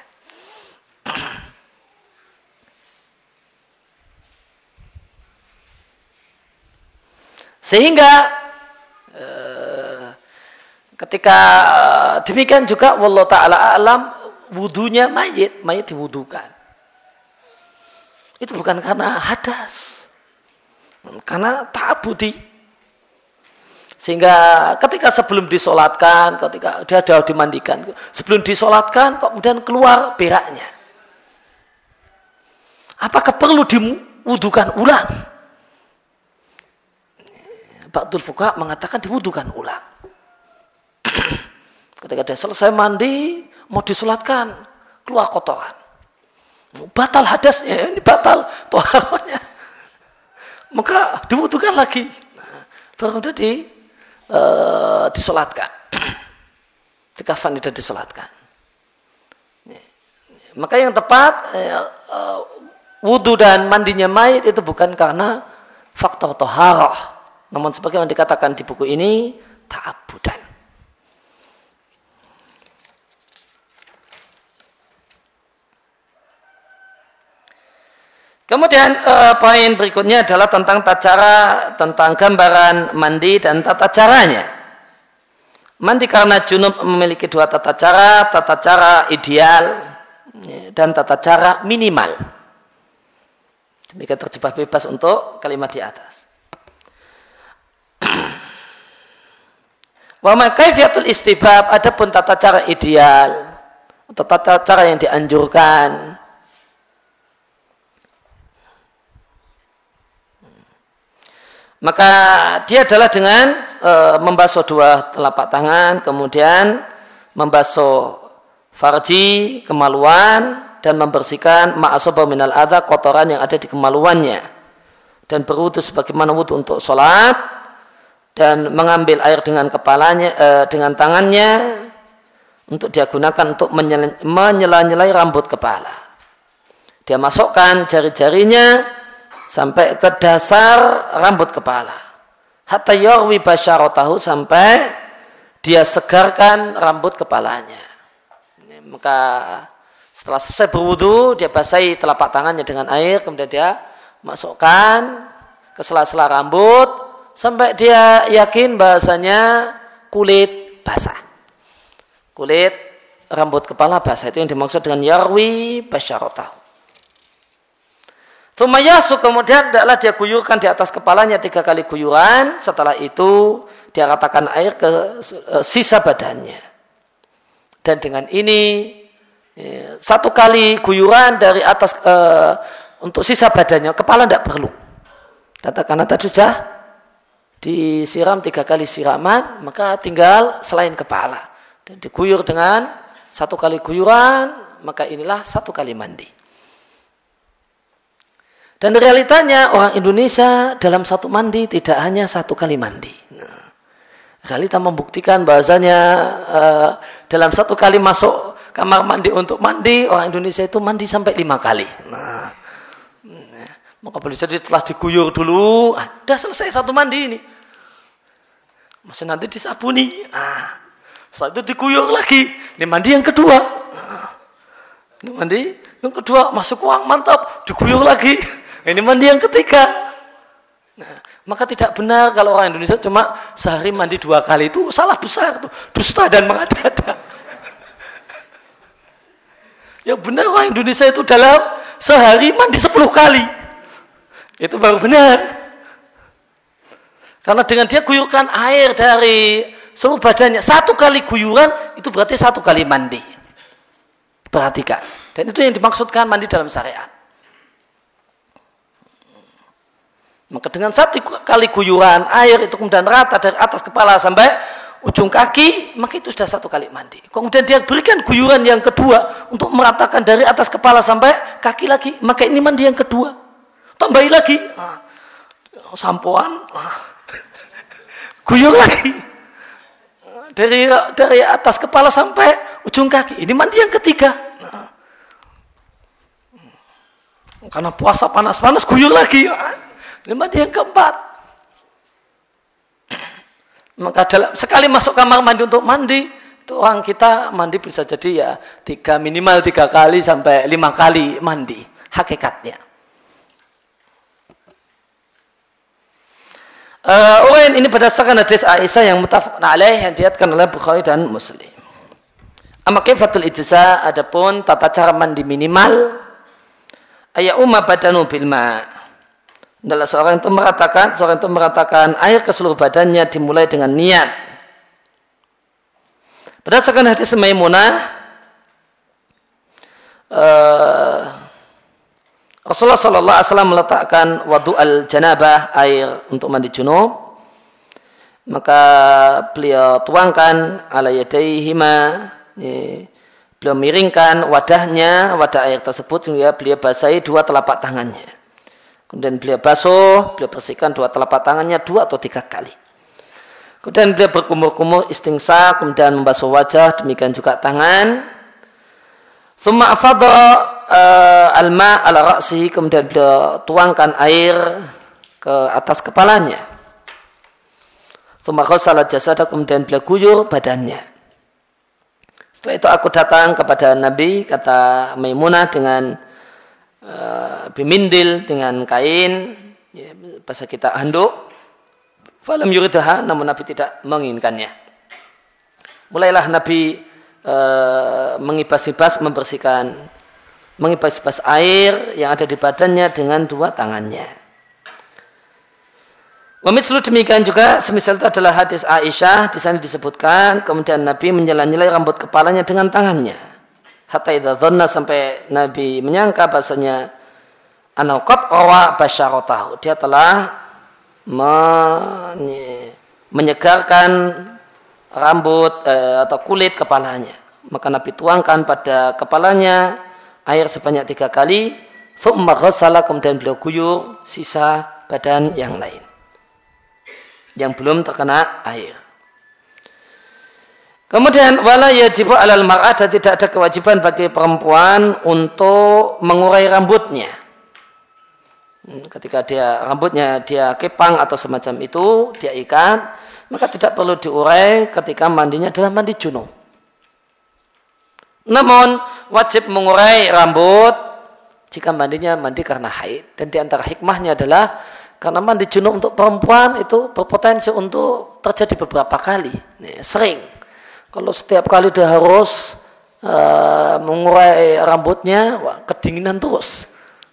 Sehingga eh, ketika eh, demikian juga wallahu ta'ala alam, wudunya mayit, mayit diwudukan. Itu bukan karena hadas. Karena ta'abudi. Sehingga ketika sebelum disolatkan, ketika dia sudah dimandikan, sebelum disolatkan kok kemudian keluar beraknya. Apakah perlu diwudukan ulang? Ba'dul fuqaha mengatakan diwudukan ulang. Ketika dia selesai mandi, mau disolatkan, keluar kotoran. Batal hadasnya, ini batal toharohnya. Maka diwudukan lagi. Nah, baru itu di, uh, disolatkan. Dikafan dan disolatkan. Maka yang tepat, uh, uh, wudu dan mandinya mayit itu bukan karena faktor toharoh. Namun sebagaimana dikatakan di buku ini, ta'abudan. Kemudian eh, poin berikutnya adalah tentang tata cara, tentang gambaran mandi dan tata caranya. Mandi karena junub memiliki dua tata cara, tata cara ideal dan tata cara minimal. Demikian terjebak bebas untuk kalimat di atas. Wa ma kaifiyatul istibab, adapun tata cara ideal atau tata cara yang dianjurkan, maka dia adalah dengan e, membasuh dua telapak tangan, kemudian membasuh farji, kemaluan, dan membersihkan ma'asaba minal adha, kotoran yang ada di kemaluannya, dan berwudu sebagaimana wudu untuk sholat, dan mengambil air dengan kepalanya, e, dengan tangannya untuk dia gunakan untuk menyela-nyelai rambut kepala. Dia masukkan jari-jarinya sampai ke dasar rambut kepala. Hatta yarwi basyaratahu, sampai dia segarkan rambut kepalanya. Maka setelah selesai berwudu, dia basahi telapak tangannya dengan air, kemudian dia masukkan ke sela-sela rambut sampai dia yakin bahasanya kulit basah. Kulit rambut kepala basah, itu yang dimaksud dengan yarwi basyaratahu. Tumayasu, kemudian adalah dia guyurkan di atas kepalanya tiga kali guyuran. Setelah itu dia ratakan air ke sisa badannya. Dan dengan ini satu kali guyuran dari atas e, untuk sisa badannya, kepala tidak perlu. Katakan tadi sudah disiram tiga kali siraman, maka tinggal selain kepala. Dan diguyur dengan satu kali guyuran, maka inilah satu kali mandi. Dan realitanya orang Indonesia dalam satu mandi tidak hanya satu kali mandi. Nah, realita membuktikan bahasanya uh, dalam satu kali masuk kamar mandi untuk mandi, orang Indonesia itu mandi sampai lima kali. Nah, maka boleh jadi telah diguyur dulu, ah, sudah selesai satu mandi ini. Masih nanti disabuni. Ah, setelah itu diguyur lagi. Ini mandi yang kedua. Ah, ini mandi yang kedua, masuk uang mantap, diguyur lagi. Ini mandi yang ketiga. Nah, maka tidak benar kalau orang Indonesia cuma sehari mandi dua kali, itu salah besar, itu dusta dan mengada-ada. Yang benar orang Indonesia itu dalam sehari mandi sepuluh kali. Itu baru benar. Karena dengan dia guyurkan air dari seluruh badannya, satu kali guyuran itu berarti satu kali mandi. Perhatikan. Dan itu yang dimaksudkan mandi dalam syariat. Maka dengan satu kali guyuran air itu kemudian rata dari atas kepala sampai ujung kaki, maka itu sudah satu kali mandi. Kemudian dia berikan guyuran yang kedua untuk meratakan dari atas kepala sampai kaki lagi, maka ini mandi yang kedua. Tambahi lagi, ah, sampoan, ah, guyur lagi dari dari atas kepala sampai ujung kaki. Ini mandi yang ketiga. Nah, karena puasa panas-panas, guyur lagi. Ah, ini mandi yang keempat. Maka dalam, sekali masuk kamar mandi untuk mandi, itu orang kita mandi bisa jadi ya tiga minimal tiga kali sampai lima kali mandi. Hakikatnya. Uh, Uwain ini berdasarkan hadis Aisyah yang muttafaqun alaih yang diriwayatkan oleh Bukhari dan Muslim. Amma kaifatul ijza, adapun tata cara mandi minimal ayya umma badanu bil ma'. Adalah seorang itu meratakan, seorang itu meratakan air ke seluruh badannya dimulai dengan niat. Berdasarkan hadis Maimunah, uh, Rasulullah Sallallahu Alaihi Wasallam meletakkan wadu al janabah, air untuk mandi junub. Maka beliau tuangkan ala yadaihima, beliau miringkan wadahnya, wadah air tersebut sehingga beliau basahi dua telapak tangannya. Kemudian beliau basuh, beliau bersihkan dua telapak tangannya dua atau tiga kali. Kemudian beliau berkumur-kumur istingsak, kemudian membasuh wajah, demikian juga tangan. Tsumma afadha uh, al-ma' ala ra'sihi, kemudian beliau tuangkan air ke atas kepalanya. Tsumma ghassala jasadahu, kemudian beliau guyur badannya. Setelah itu aku datang kepada Nabi, kata Maimunah, dengan Uh, bimindil, dengan kain, ya, bahasa kita handuk. Falam yuridaha, namun Nabi tidak menginginkannya. Mulailah Nabi uh, mengibas-ibas, membersihkan, mengibas-ibas air yang ada di badannya dengan dua tangannya. Memitslu demikian juga, semisal itu adalah hadis Aisyah, di sana disebutkan, kemudian Nabi menyela-nyelai rambut kepalanya dengan tangannya. Hatta idza dhanna, sampai Nabi menyangka bahasanya anaqat awa basyaratahu, dia telah menyegarkan rambut eh, atau kulit kepalanya. Maka Nabi tuangkan pada kepalanya air sebanyak tiga kali, tsumma ghassala, kemudian beliau guyur sisa badan yang lain yang belum terkena air. Kemudian wala yajibu 'alal mar'ah, dan tidak ada kewajiban bagi perempuan untuk mengurai rambutnya. Ketika dia rambutnya dia kepang atau semacam itu, dia ikat, maka tidak perlu diurai ketika mandinya adalah mandi junub. Namun wajib mengurai rambut jika mandinya mandi karena haid. Dan di antara hikmahnya adalah karena mandi junub untuk perempuan itu berpotensi untuk terjadi beberapa kali, nih, sering. Kalau setiap kali dia harus uh, mengurai rambutnya, wah, kedinginan terus.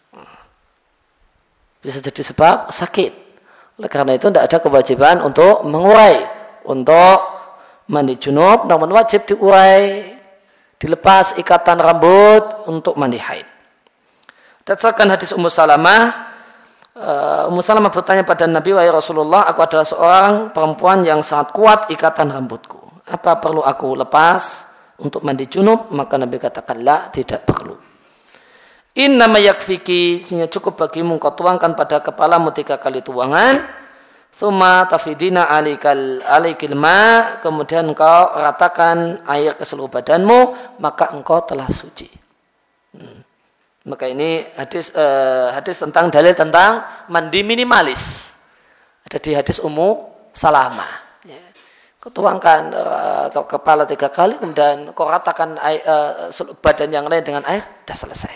Bisa jadi sebab sakit. Oleh karena itu tidak ada kewajiban untuk mengurai. Untuk mandi junub, namun wajib diurai, dilepas ikatan rambut untuk mandi haid. Berdasarkan hadis Ummu Salamah, uh, Ummu Salamah bertanya pada Nabi, wahai Rasulullah, aku adalah seorang perempuan yang sangat kuat ikatan rambutku. Apa perlu aku lepas untuk mandi junub? Maka Nabi katakan, la, tidak perlu. Innama yakfiki, sehingga cukup bagimu kau tuangkan pada kepalamu tiga kali tuangan. Summa tafidina alikal alikil ma, kemudian engkau ratakan air ke seluruh badanmu, maka engkau telah suci. Hmm. Maka ini hadis eh, hadis tentang dalil tentang mandi minimalis. Ada di hadis Ummu Salamah. Kau tuangkan uh, ke kepala tiga kali, kemudian kau ratakan air, uh, badan yang lain dengan air, sudah selesai.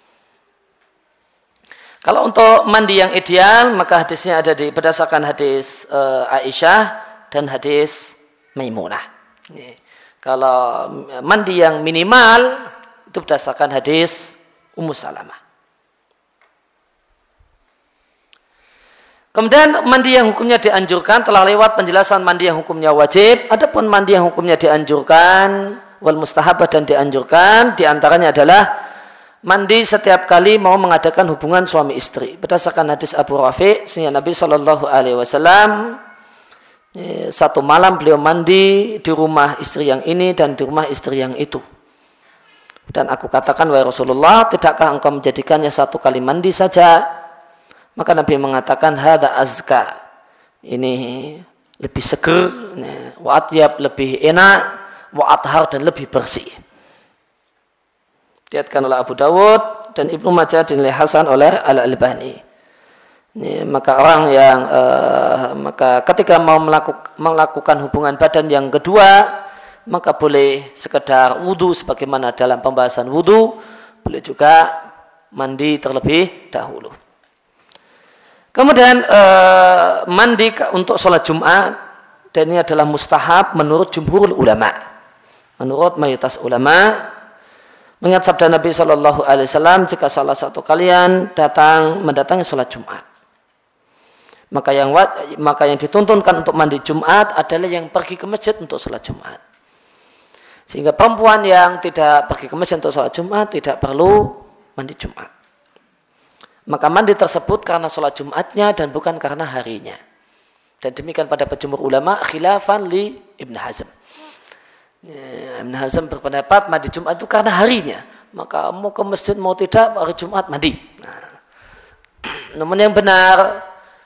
Kalau untuk mandi yang ideal, maka hadisnya ada di berdasarkan hadis uh, Aisyah dan hadis Maimunah. Ini. Kalau mandi yang minimal itu berdasarkan hadis Ummu Salamah. Kemudian mandi yang hukumnya dianjurkan, telah lewat penjelasan mandi yang hukumnya wajib. Adapun mandi yang hukumnya dianjurkan, wal mustahabah, dan dianjurkan, diantaranya adalah mandi setiap kali mau mengadakan hubungan suami istri. Berdasarkan hadis Abu Rafi', sehingga Nabi Shallallahu Alaihi Wasallam satu malam beliau mandi di rumah istri yang ini dan di rumah istri yang itu. Dan aku katakan, wahai Rasulullah, tidakkah engkau menjadikannya satu kali mandi saja? Maka Nabi mengatakan, hada azka, ini lebih seger, wa atyab, lebih enak, wa athar, dan lebih bersih. Diriwayatkan oleh Abu Dawud dan Ibnu Majah dinilai hasan oleh Al-Albani. Ini, maka orang yang uh, maka ketika mau melakukan, melakukan hubungan badan yang kedua, maka boleh sekedar wudu sebagaimana dalam pembahasan wudu, boleh juga mandi terlebih dahulu. Kemudian uh, mandi untuk sholat Jumat, dan ini adalah mustahab menurut jumhur ulama. Menurut mayoritas ulama, mengingat sabda Nabi Shallallahu Alaihi Wasallam, jika salah satu kalian datang mendatangi sholat Jumat, maka yang maka yang dituntunkan untuk mandi Jumat adalah yang pergi ke masjid untuk sholat Jumat. Sehingga perempuan yang tidak pergi ke masjid untuk sholat Jumat tidak perlu mandi Jumat. Maka mandi tersebut karena sholat Jumatnya dan bukan karena harinya. Dan demikian pada jumhur ulama, khilafan li Ibn Hazm. Ya, Ibn Hazm berpendapat mandi Jumat itu karena harinya. Maka mau ke masjid mau tidak, hari Jumat mandi. Nah, namun yang benar,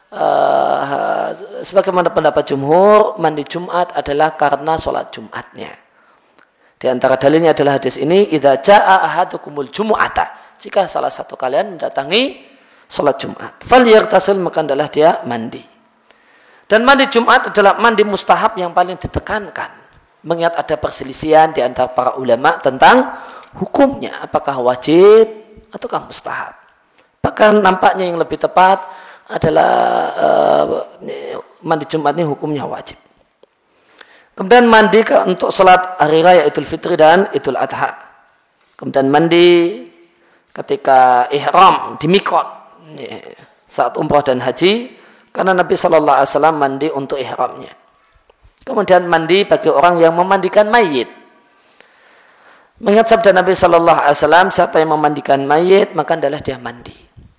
uh, sebagaimana pendapat jumhur, mandi Jumat adalah karena sholat Jumatnya. Di antara dalilnya adalah hadis ini, idza jaa ahadukumul jumu'ata, jika salah satu kalian mendatangi sholat Jumat, falyaghtasil, maka adalah dia mandi. Dan mandi Jumat adalah mandi mustahab yang paling ditekankan. Mengingat ada perselisihan di antara para ulama tentang hukumnya, apakah wajib ataukah mustahab. Bahkan nampaknya yang lebih tepat adalah uh, mandi Jumat ini hukumnya wajib. Kemudian mandi untuk sholat hari raya Idul Fitri dan Idul Adha. Kemudian mandi ketika ihram di miqat saat umrah dan haji, karena Nabi Shallallahu Alaihi Wasallam mandi untuk ihramnya. Kemudian mandi bagi orang yang memandikan mayit. Mengingat sabda Nabi Shallallahu Alaihi Wasallam, siapa yang memandikan mayit maka adalah dia mandi.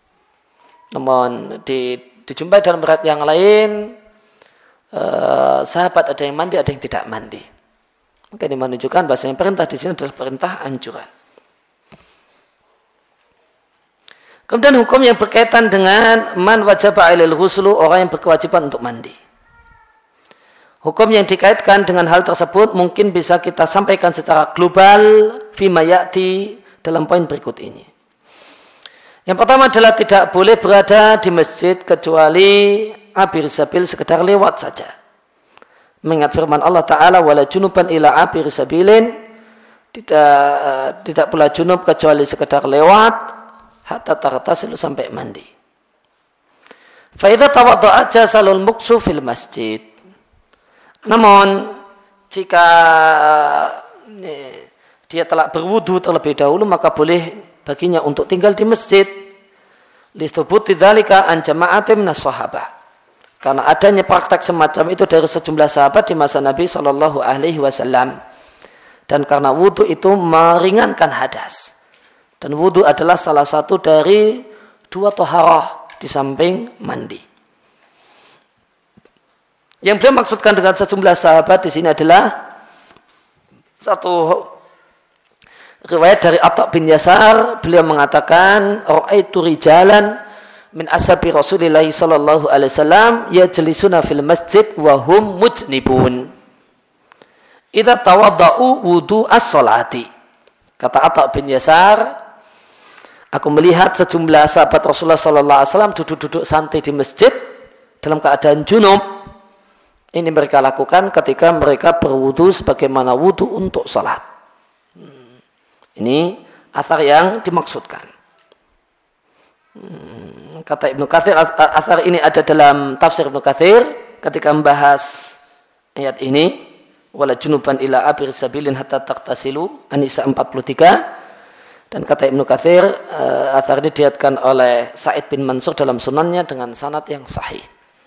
Namun di, dijumpai dalam riwayat yang lain, eh, sahabat ada yang mandi, ada yang tidak mandi. Maka ini menunjukkan bahasanya perintah di sini adalah perintah anjuran. Kemudian hukum yang berkaitan dengan man wajaba alail ghuslu, orang yang berkewajiban untuk mandi. Hukum yang dikaitkan dengan hal tersebut mungkin bisa kita sampaikan secara global fima ya'ti dalam poin berikut ini. Yang pertama adalah tidak boleh berada di masjid kecuali abir sabil sekedar lewat saja. Mengingat firman Allah Ta'ala wala junuban ila abir sabilin, tidak tidak pula junub kecuali sekedar lewat hatta tartasilu sampai mandi. Fa idza tawadda'a jasalul muksu fil masjid. Namun jika dia telah berwudu terlebih dahulu maka boleh baginya untuk tinggal di masjid. Listubuti dzalika an jama'atin minas sahabah. Karena adanya praktek semacam itu dari sejumlah sahabat di masa Nabi sallallahu alaihi wasallam. Dan karena wudu itu meringankan hadas. Dan wudu adalah salah satu dari dua taharah di samping mandi. Yang beliau maksudkan dengan sejumlah sahabat di sini adalah satu riwayat dari Atha bin Yasar, beliau mengatakan, "Ra'aitu rijalan min ashabi Rasulillah sallallahu alaihi wasallam yajlisuna fil masjid wa hum mujnibun. Idza tawadda'u wudu as-salati." Kata Atha bin Yasar, aku melihat sejumlah sahabat Rasulullah sallallahu alaihi wasallam duduk-duduk santai di masjid dalam keadaan junub. Ini mereka lakukan ketika mereka berwudu sebagaimana wudu untuk salat. Hmm. Ini athar yang dimaksudkan. Hmm. Kata Ibnu Katsir, athar ini ada dalam tafsir Ibnu Katsir ketika membahas ayat ini. Wala junuban ila abir sabilin hatta taqtasilu, An-Nisa empat puluh tiga. Dan kata Ibnu Katsir, uh, athar ini diriwayatkan oleh Sa'id bin Mansur dalam sunannya dengan sanad yang sahih.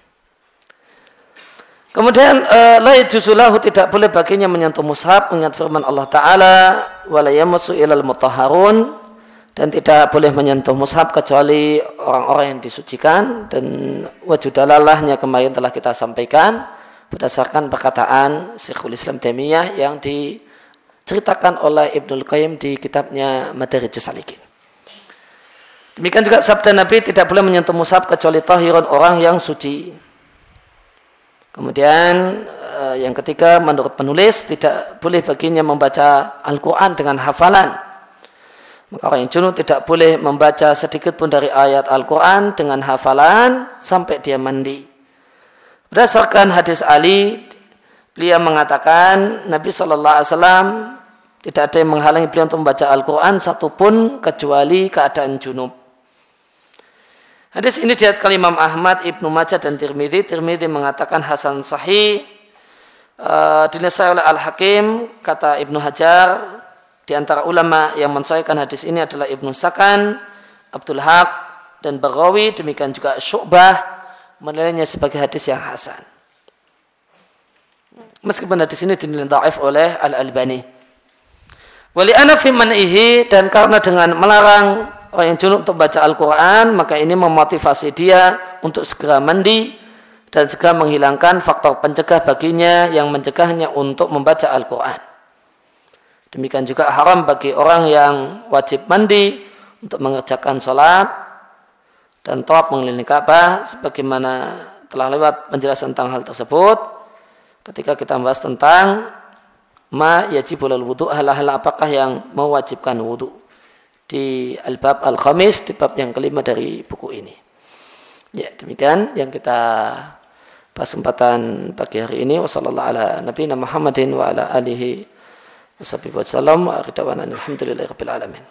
Kemudian la yajuzu lahu, tidak boleh baginya menyentuh mushaf, mengingat firman Allah Ta'ala wala yamassu ilal mutahharun, dan tidak boleh menyentuh mushaf kecuali orang-orang yang disucikan. Dan wajudalalahnya kemarin telah kita sampaikan berdasarkan perkataan Syekhul Islam Taimiyah yang diceritakan oleh Ibnul Qayyim di kitabnya Madarijus Salikin. Demikian juga sabda Nabi, tidak boleh menyentuh mushaf kecuali tahirun, orang yang suci. Kemudian yang ketiga, menurut penulis tidak boleh baginya membaca Al-Quran dengan hafalan. Maka orang yang junub tidak boleh membaca sedikit pun dari ayat Al-Quran dengan hafalan sampai dia mandi. Berdasarkan hadis Ali, beliau mengatakan Nabi shallallahu alaihi wasallam tidak ada yang menghalangi beliau untuk membaca Al-Quran satupun kecuali keadaan junub. Hadis ini diriwayatkan Imam Ahmad, Ibnu Majah dan Tirmidzi. Tirmidzi mengatakan hasan sahih. Uh, dinasai oleh Al-Hakim, kata Ibnu Hajar, di antara ulama yang mensahihkan hadis ini adalah Ibnu Sakan, Abdul Haq dan Baghawi. Demikian juga Syu'bah menilainya sebagai hadis yang hasan. Meskipun hadis ini dinilai dhaif oleh Al-Albani. Wali ana fi man'ihi, dan karena dengan melarang orang yang junub untuk baca Al-Quran, maka ini memotivasi dia untuk segera mandi dan segera menghilangkan faktor pencegah baginya yang mencegahnya untuk membaca Al-Quran. Demikian juga haram bagi orang yang wajib mandi untuk mengerjakan sholat dan tawaf mengelilingi Ka'bah, sebagaimana telah lewat penjelasan tentang hal tersebut ketika kita membahas tentang ma yajibul wudu, hal-hal apakah yang mewajibkan wudu, di al-bab al-khamis, di bab yang kelima dari buku ini. Ya, demikian yang kita bahas kesempatan pagi hari ini. Wassallallahu ala nabiyina Muhammadin wa ala alihi washabihi wasallam wa ridwana alhamdulillahi rabbil alamin.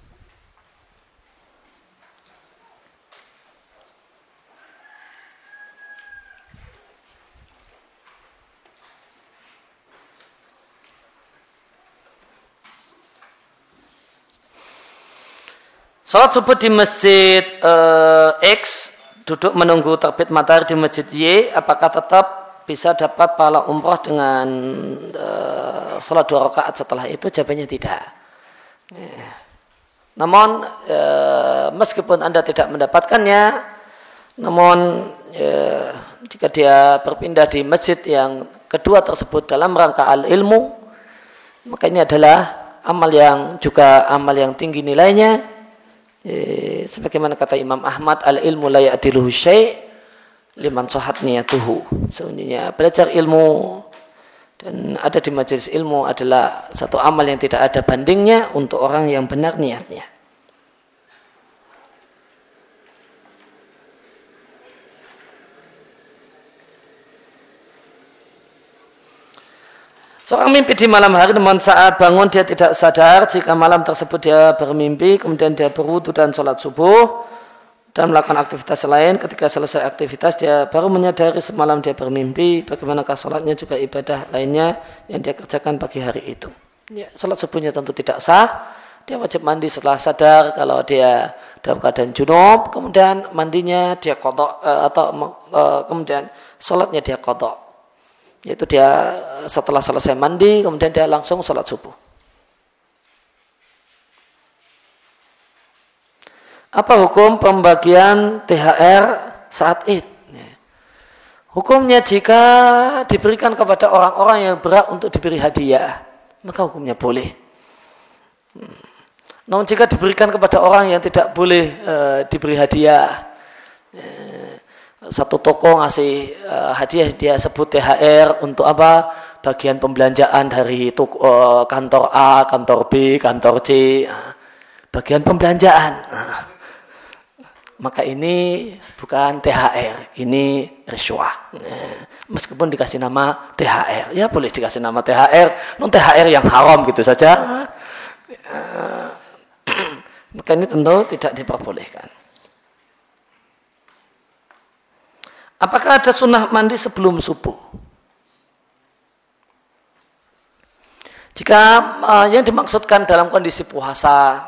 Salat subuh di masjid uh, X, duduk menunggu terbit matahari di masjid Y, apakah tetap bisa dapat pahala umroh dengan uh, salat dua rakaat setelah itu? Jawabannya tidak. Ya. Namun uh, meskipun Anda tidak mendapatkannya, namun uh, jika dia berpindah di masjid yang kedua tersebut dalam rangka al-ilmu, maka ini adalah amal yang juga amal yang tinggi nilainya. E, sebagaimana kata Imam Ahmad, al-ilmu la ya'diluhu syai', liman shahat niyatuhu. Sebenarnya belajar ilmu dan ada di majelis ilmu adalah satu amal yang tidak ada bandingnya untuk orang yang benar niatnya. Seorang mimpi di malam hari, namun saat bangun dia tidak sadar jika malam tersebut dia bermimpi, kemudian dia berwudu dan sholat subuh dan melakukan aktivitas lain. Ketika selesai aktivitas dia baru menyadari semalam dia bermimpi. Bagaimanakah sholatnya juga ibadah lainnya yang dia kerjakan pagi hari itu? Ya, sholat subuhnya tentu tidak sah. Dia wajib mandi setelah sadar kalau dia dalam keadaan junub. Kemudian mandinya dia qadha atau uh, kemudian sholatnya dia qadha. Yaitu dia setelah selesai mandi kemudian dia langsung sholat subuh. Apa hukum pembagian T H R saat Id? Hukumnya jika diberikan kepada orang-orang yang berhak untuk diberi hadiah, maka hukumnya boleh. Namun jika diberikan kepada orang yang tidak boleh e, diberi hadiah, e, satu toko ngasih e, hadiah dia sebut T H R untuk apa? Bagian pembelanjaan dari toko, e, kantor A, kantor B, kantor C, bagian pembelanjaan. Maka ini bukan T H R, ini riswah. Meskipun dikasih nama T H R, ya boleh dikasih nama T H R, non T H R yang haram gitu saja. Maka ini tentu tidak diperbolehkan. Apakah ada sunnah mandi sebelum subuh? Jika uh, yang dimaksudkan dalam kondisi puasa,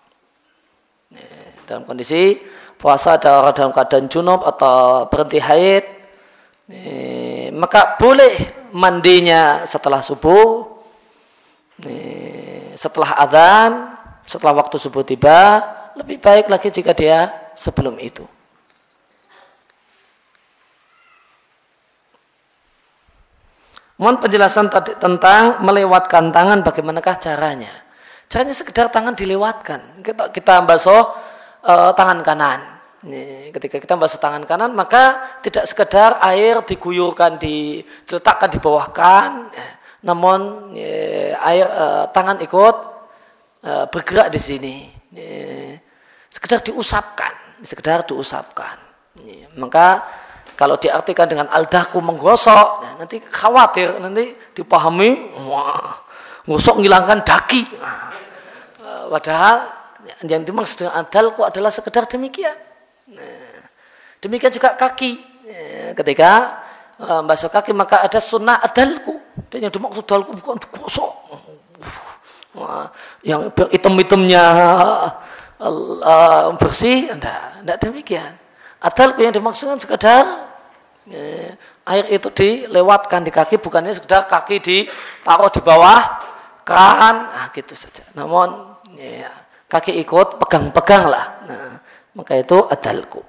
dalam kondisi puasa ada orang dalam keadaan junub atau berhenti haid, eh, maka boleh mandinya setelah subuh, eh, setelah adzan, setelah waktu subuh tiba. Lebih baik lagi jika dia sebelum itu. Mohon penjelasan tadi tentang melewatkan tangan, bagaimanakah caranya? Caranya sekedar tangan dilewatkan. Kita, kita basuh uh, tangan kanan. Nih, ketika kita basuh tangan kanan, maka tidak sekedar air diguyurkan, di, diletakkan di bawah kan, namun ya, air uh, tangan ikut uh, bergerak di sini. Ya, sekedar diusapkan, sekedar diusapkan. Ya, maka kalau diartikan dengan al-dahku menggosok, nah, nanti khawatir, nanti dipahami, wah, gosok menghilangkan daki. Nah, padahal yang dimaksud dengan al-dahku adalah sekedar demikian. Nah, demikian juga kaki. Nah, ketika uh, basuh kaki maka ada sunnah al-dahku. Dan yang dimaksud dalku bukan digosok. Nah, yang hitam-hitamnya uh, bersih, tidak, tidak demikian. Al-dahku yang dimaksudkan sekedar ya, air itu dilewatkan di kaki, bukannya sekedar kaki ditaruh di bawah keran, nah, gitu saja. Namun ya, kaki ikut pegang-pegang lah. Nah, maka itu adalku.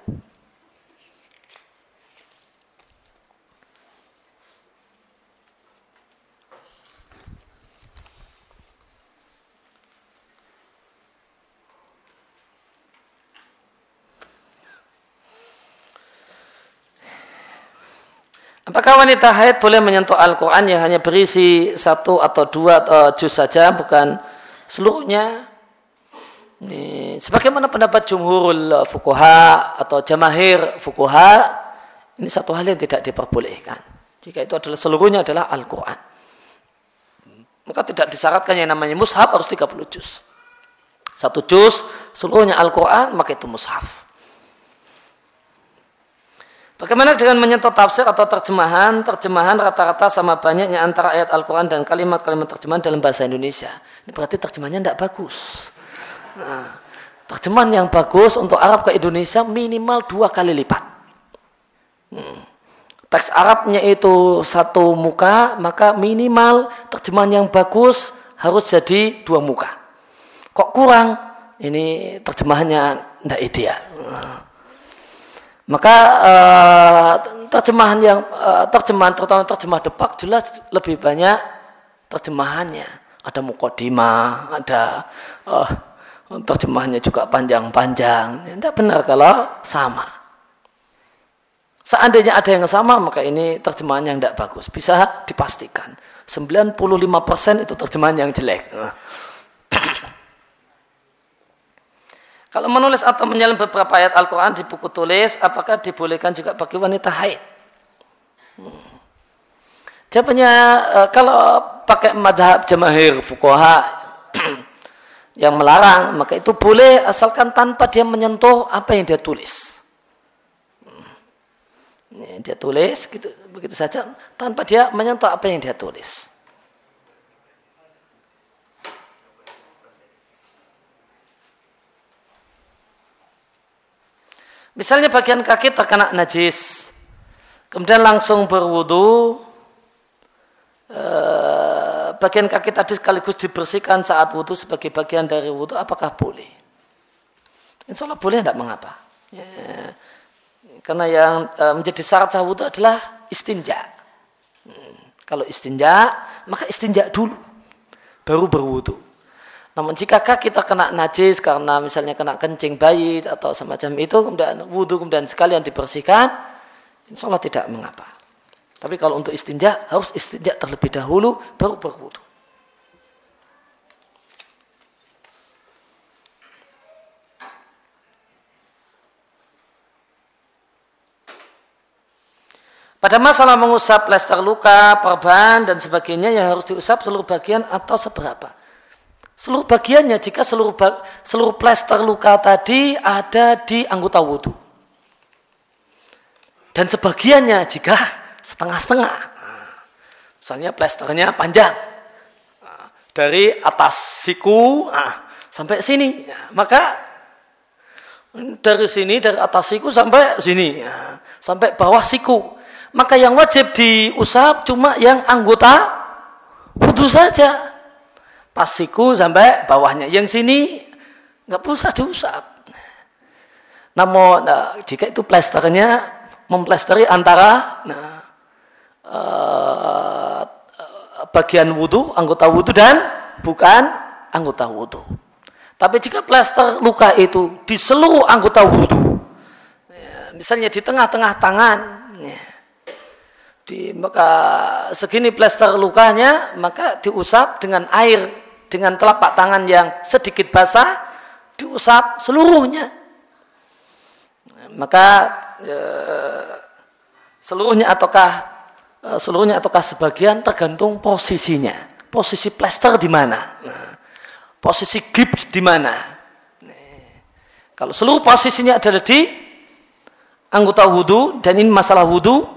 Apakah wanita haid boleh menyentuh Al-Quran yang hanya berisi satu atau dua atau juz saja, bukan seluruhnya? Ini, sebagaimana pendapat jumhurul fuqaha atau jamahir fuqaha, ini satu hal yang tidak diperbolehkan. Jika itu adalah seluruhnya adalah Al-Quran, maka tidak disyaratkan yang namanya mushaf harus tiga puluh juz. Satu juz seluruhnya Al-Quran, maka itu mushaf. Bagaimana dengan menyentuh tafsir atau terjemahan? Terjemahan rata-rata sama banyaknya antara ayat Al-Quran dan kalimat-kalimat terjemahan dalam bahasa Indonesia. Ini berarti terjemahannya tidak bagus. Nah, terjemahan yang bagus untuk Arab ke Indonesia minimal dua kali lipat. Hmm. Teks Arabnya itu satu muka, maka minimal terjemahan yang bagus harus jadi dua muka. Kok kurang? Ini terjemahannya tidak ideal. Nah. Maka uh, terjemahan yang uh, terjemahan terutama terjemah depak jelas lebih banyak terjemahannya. Ada muqaddimah, ada uh, terjemahannya juga panjang-panjang. Tidak benar kalau sama. Seandainya ada yang sama, maka ini terjemahan yang tidak bagus. Bisa dipastikan. sembilan puluh lima persen itu terjemahan yang jelek. Kalau menulis atau menyalin beberapa ayat Al-Quran di buku tulis, apakah dibolehkan juga bagi wanita haid? Hmm. Jawabannya, kalau pakai madhab jamaahir fuqaha yang melarang, maka itu boleh asalkan tanpa dia menyentuh apa yang dia tulis. Hmm. Dia tulis, gitu, begitu saja, tanpa dia menyentuh apa yang dia tulis. Misalnya bagian kaki terkena najis, kemudian langsung berwudu, eh, bagian kaki tadi sekaligus dibersihkan saat wudu sebagai bagian dari wudu, apakah boleh? Insya Allah boleh, tidak mengapa. Ya, karena yang eh, menjadi syarat sah wudu adalah istinja. Hmm, kalau istinja, maka istinja dulu, baru berwudu. Namun jika kaki kita kena najis karena misalnya kena kencing bayi atau semacam itu, kemudian wudu kemudian sekalian dibersihkan, insya Allah tidak mengapa. Tapi kalau untuk istinja, harus istinja terlebih dahulu, baru berwudu. Pada masalah mengusap plester luka, perban, dan sebagainya yang harus diusap seluruh bagian atau seberapa? Seluruh bagiannya, jika seluruh seluruh plester luka tadi ada di anggota wudu. Dan sebagiannya jika setengah-setengah. Misalnya plesternya panjang. Dari atas siku sampai sini. Maka dari sini, dari atas siku sampai sini. Sampai bawah siku. Maka yang wajib diusap cuma yang anggota wudu saja. Pas siku sampai bawahnya. Yang sini nggak usah diusap. Namun nah, jika itu plesternya memplesteri antara nah, uh, bagian wudu, anggota wudu dan bukan anggota wudu. Tapi jika plester luka itu di seluruh anggota wudu, ya, misalnya di tengah-tengah tangan, ya, di, maka segini plester lukanya, maka diusap dengan air, dengan telapak tangan yang sedikit basah, diusap seluruhnya. Maka e, seluruhnya ataukah e, seluruhnya ataukah sebagian tergantung posisinya. Posisi plester di mana? Nah, posisi gips di mana? Nah, kalau seluruh posisinya adalah di anggota wudu dan ini masalah wudu,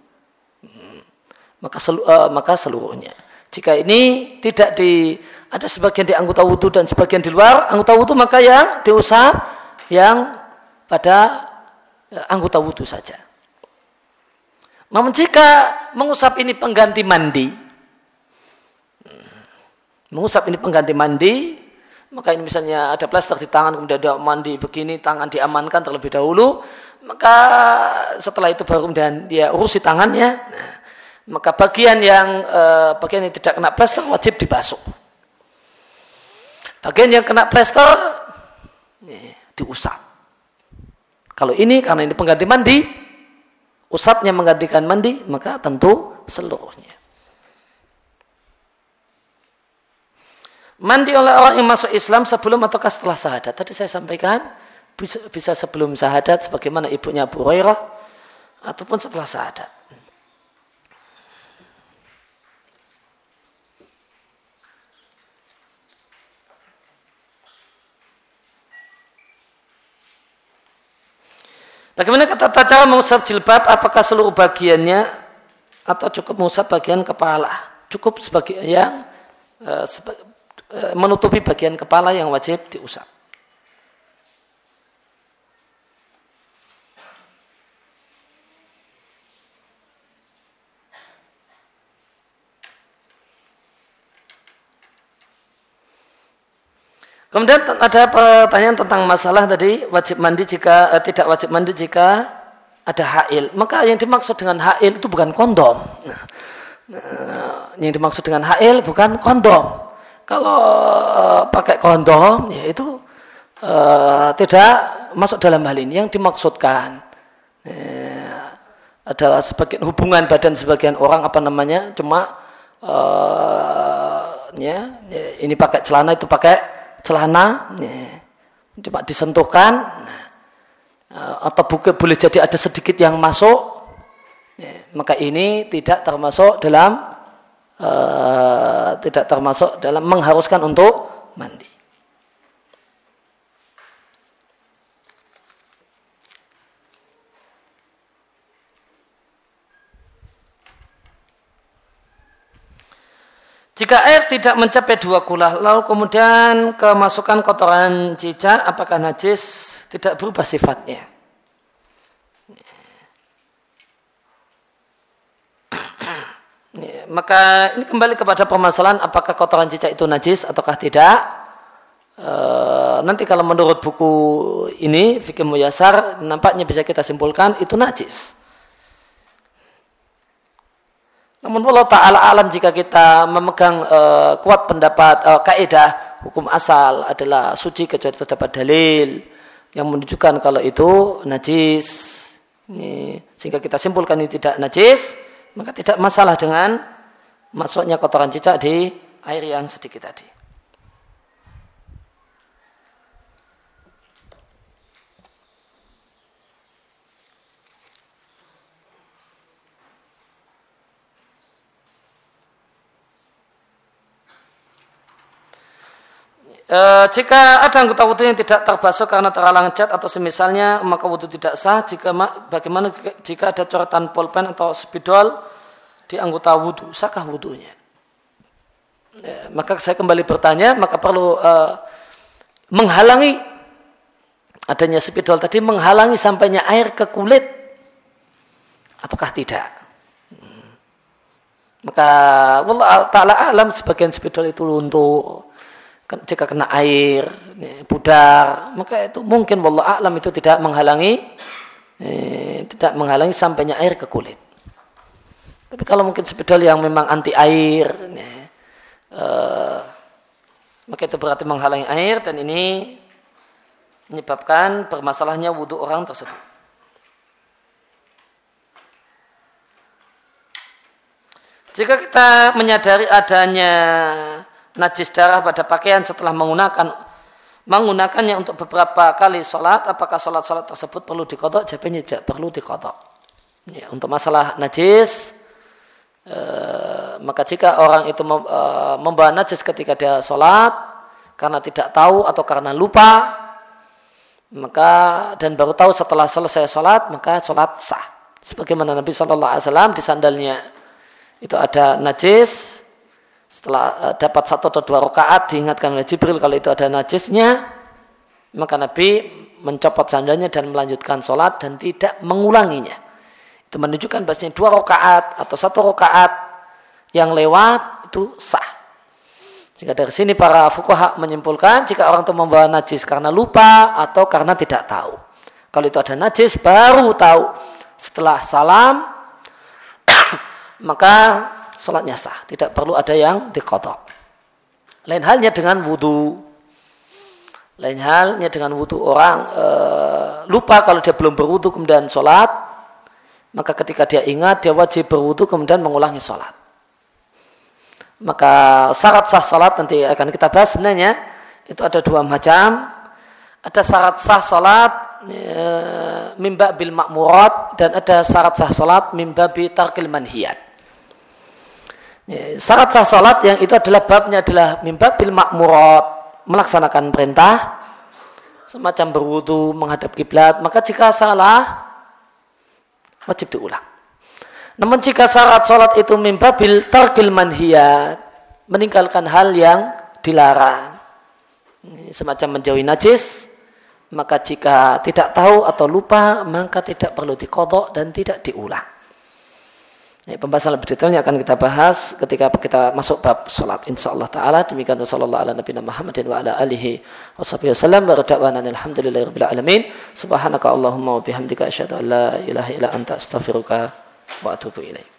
maka selu, uh, maka seluruhnya. Jika ini tidak di ada sebagian di anggota wudu dan sebagian di luar anggota wudu, maka yang diusap yang pada uh, anggota wudu saja. Namun jika mengusap ini pengganti mandi, mengusap ini pengganti mandi, maka ini misalnya ada plester di tangan kemudian ada mandi begini, tangan diamankan terlebih dahulu, maka setelah itu baru kemudian dia urusi tangannya. Nah, maka bagian yang eh, bagian yang tidak kena plester wajib dibasuh. Bagian yang kena plester eh, diusap. Kalau ini karena ini pengganti mandi, usapnya menggantikan mandi, maka tentu seluruhnya. Mandi oleh orang yang masuk Islam sebelum ataukah setelah syahadat? Tadi saya sampaikan bisa, bisa sebelum syahadat sebagaimana ibunya Abu Hurairah ataupun setelah syahadat. Bagaimana kata cara mengusap jilbab? Apakah seluruh bagiannya atau cukup mengusap bagian kepala? Cukup sebagian yang uh, seba, uh, menutupi bagian kepala yang wajib diusap. Kemudian ada pertanyaan tentang masalah tadi wajib mandi jika eh, tidak wajib mandi jika ada hail. Maka yang dimaksud dengan hail itu bukan kondom. Nah, nah, yang dimaksud dengan hail bukan kondom. Kalau eh, pakai kondom, ya itu eh, tidak masuk dalam hal ini. Yang dimaksudkan eh, adalah sebagian hubungan badan sebagian orang apa namanya cuma uh, ya, ya ini pakai celana itu pakai celana ya, cuma disentuhkan uh, atau bukan boleh jadi ada sedikit yang masuk ya, maka ini tidak termasuk dalam uh, tidak termasuk dalam mengharuskan untuk mandi. Jika air tidak mencapai dua kulah, lalu kemudian kemasukan kotoran cicak, apakah najis? Tidak berubah sifatnya. Maka ini kembali kepada permasalahan apakah kotoran cicak itu najis ataukah tidak. E, nanti kalau menurut buku ini, Fikih Muyasar, nampaknya bisa kita simpulkan itu najis. Namun Allah Ta'ala alam jika kita memegang uh, kuat pendapat uh, kaidah hukum asal adalah suci kecuali terdapat dalil yang menunjukkan kalau itu najis. Ini, sehingga kita simpulkan ini tidak najis, maka tidak masalah dengan masuknya kotoran cicak di air yang sedikit tadi. E, jika ada anggota wudhu yang tidak terbasuh karena terhalang cat atau semisalnya, maka wudhu tidak sah. Jika bagaimana jika ada coretan pulpen atau spidol di anggota wudhu, sahkah wudhunya? E, maka saya kembali bertanya, maka perlu e, menghalangi adanya spidol tadi, menghalangi sampainya air ke kulit ataukah tidak? Hmm. Maka wallahu ta'ala alam sebagian spidol itu luntur. Jika kena air, pudar, maka itu mungkin wallahu a'lam itu tidak menghalangi eh, tidak menghalangi sampainya air ke kulit. Tapi kalau mungkin spidol yang memang anti air, eh, maka itu berarti menghalangi air dan ini menyebabkan bermasalahnya wudhu orang tersebut. Jika kita menyadari adanya najis darah pada pakaian setelah menggunakan menggunakannya untuk beberapa kali sholat, apakah sholat-sholat tersebut perlu diqadha? Jawabannya tidak perlu diqadha. Ya, untuk masalah najis, e, maka jika orang itu mem, e, membawa najis ketika dia sholat karena tidak tahu atau karena lupa, maka dan baru tahu setelah selesai sholat, maka sholat sah. Sebagaimana Nabi Shallallahu Alaihi Wasallam di sandalnya itu ada najis. Setelah dapat satu atau dua rakaat diingatkan oleh Jibril kalau itu ada najisnya, maka Nabi mencopot sandalnya dan melanjutkan sholat dan tidak mengulanginya. Itu menunjukkan bahasanya dua rakaat atau satu rakaat yang lewat itu sah. Jika dari sini para fuqaha menyimpulkan jika orang itu membawa najis karena lupa atau karena tidak tahu. Kalau itu ada najis baru tahu setelah salam maka sholatnya sah, tidak perlu ada yang diqadha. Lain halnya dengan wudu. Lain halnya dengan wudu orang e, lupa kalau dia belum berwudu kemudian sholat, maka ketika dia ingat dia wajib berwudu kemudian mengulangi sholat. Maka syarat sah sholat nanti akan kita bahas sebenarnya itu ada dua macam. Ada syarat sah sholat e, mimba bil ma'murat dan ada syarat sah sholat mimba bi tarkil manhiyat. Ya, syarat sah salat yang itu adalah babnya adalah mimba bil ma'murat, melaksanakan perintah semacam berwudu, menghadap kiblat, maka jika salah wajib diulang. Namun jika syarat salat itu mimba bil tarkil manhiyat, meninggalkan hal yang dilarang, semacam menjauhi najis, maka jika tidak tahu atau lupa maka tidak perlu diqadha dan tidak diulang. Ya, pembahasan lebih detailnya akan kita bahas ketika kita masuk bab salat insyaallah taala. Demikian sallallahu ala nabiyina Muhammadin wa ala alihi washabihi wasallam wa rada'wana alhamdulillahirabbil alamin. Subhanaka Allahumma wa bihamdika asyhadu an la ilaha illa anta astaghfiruka wa atubu ilaik.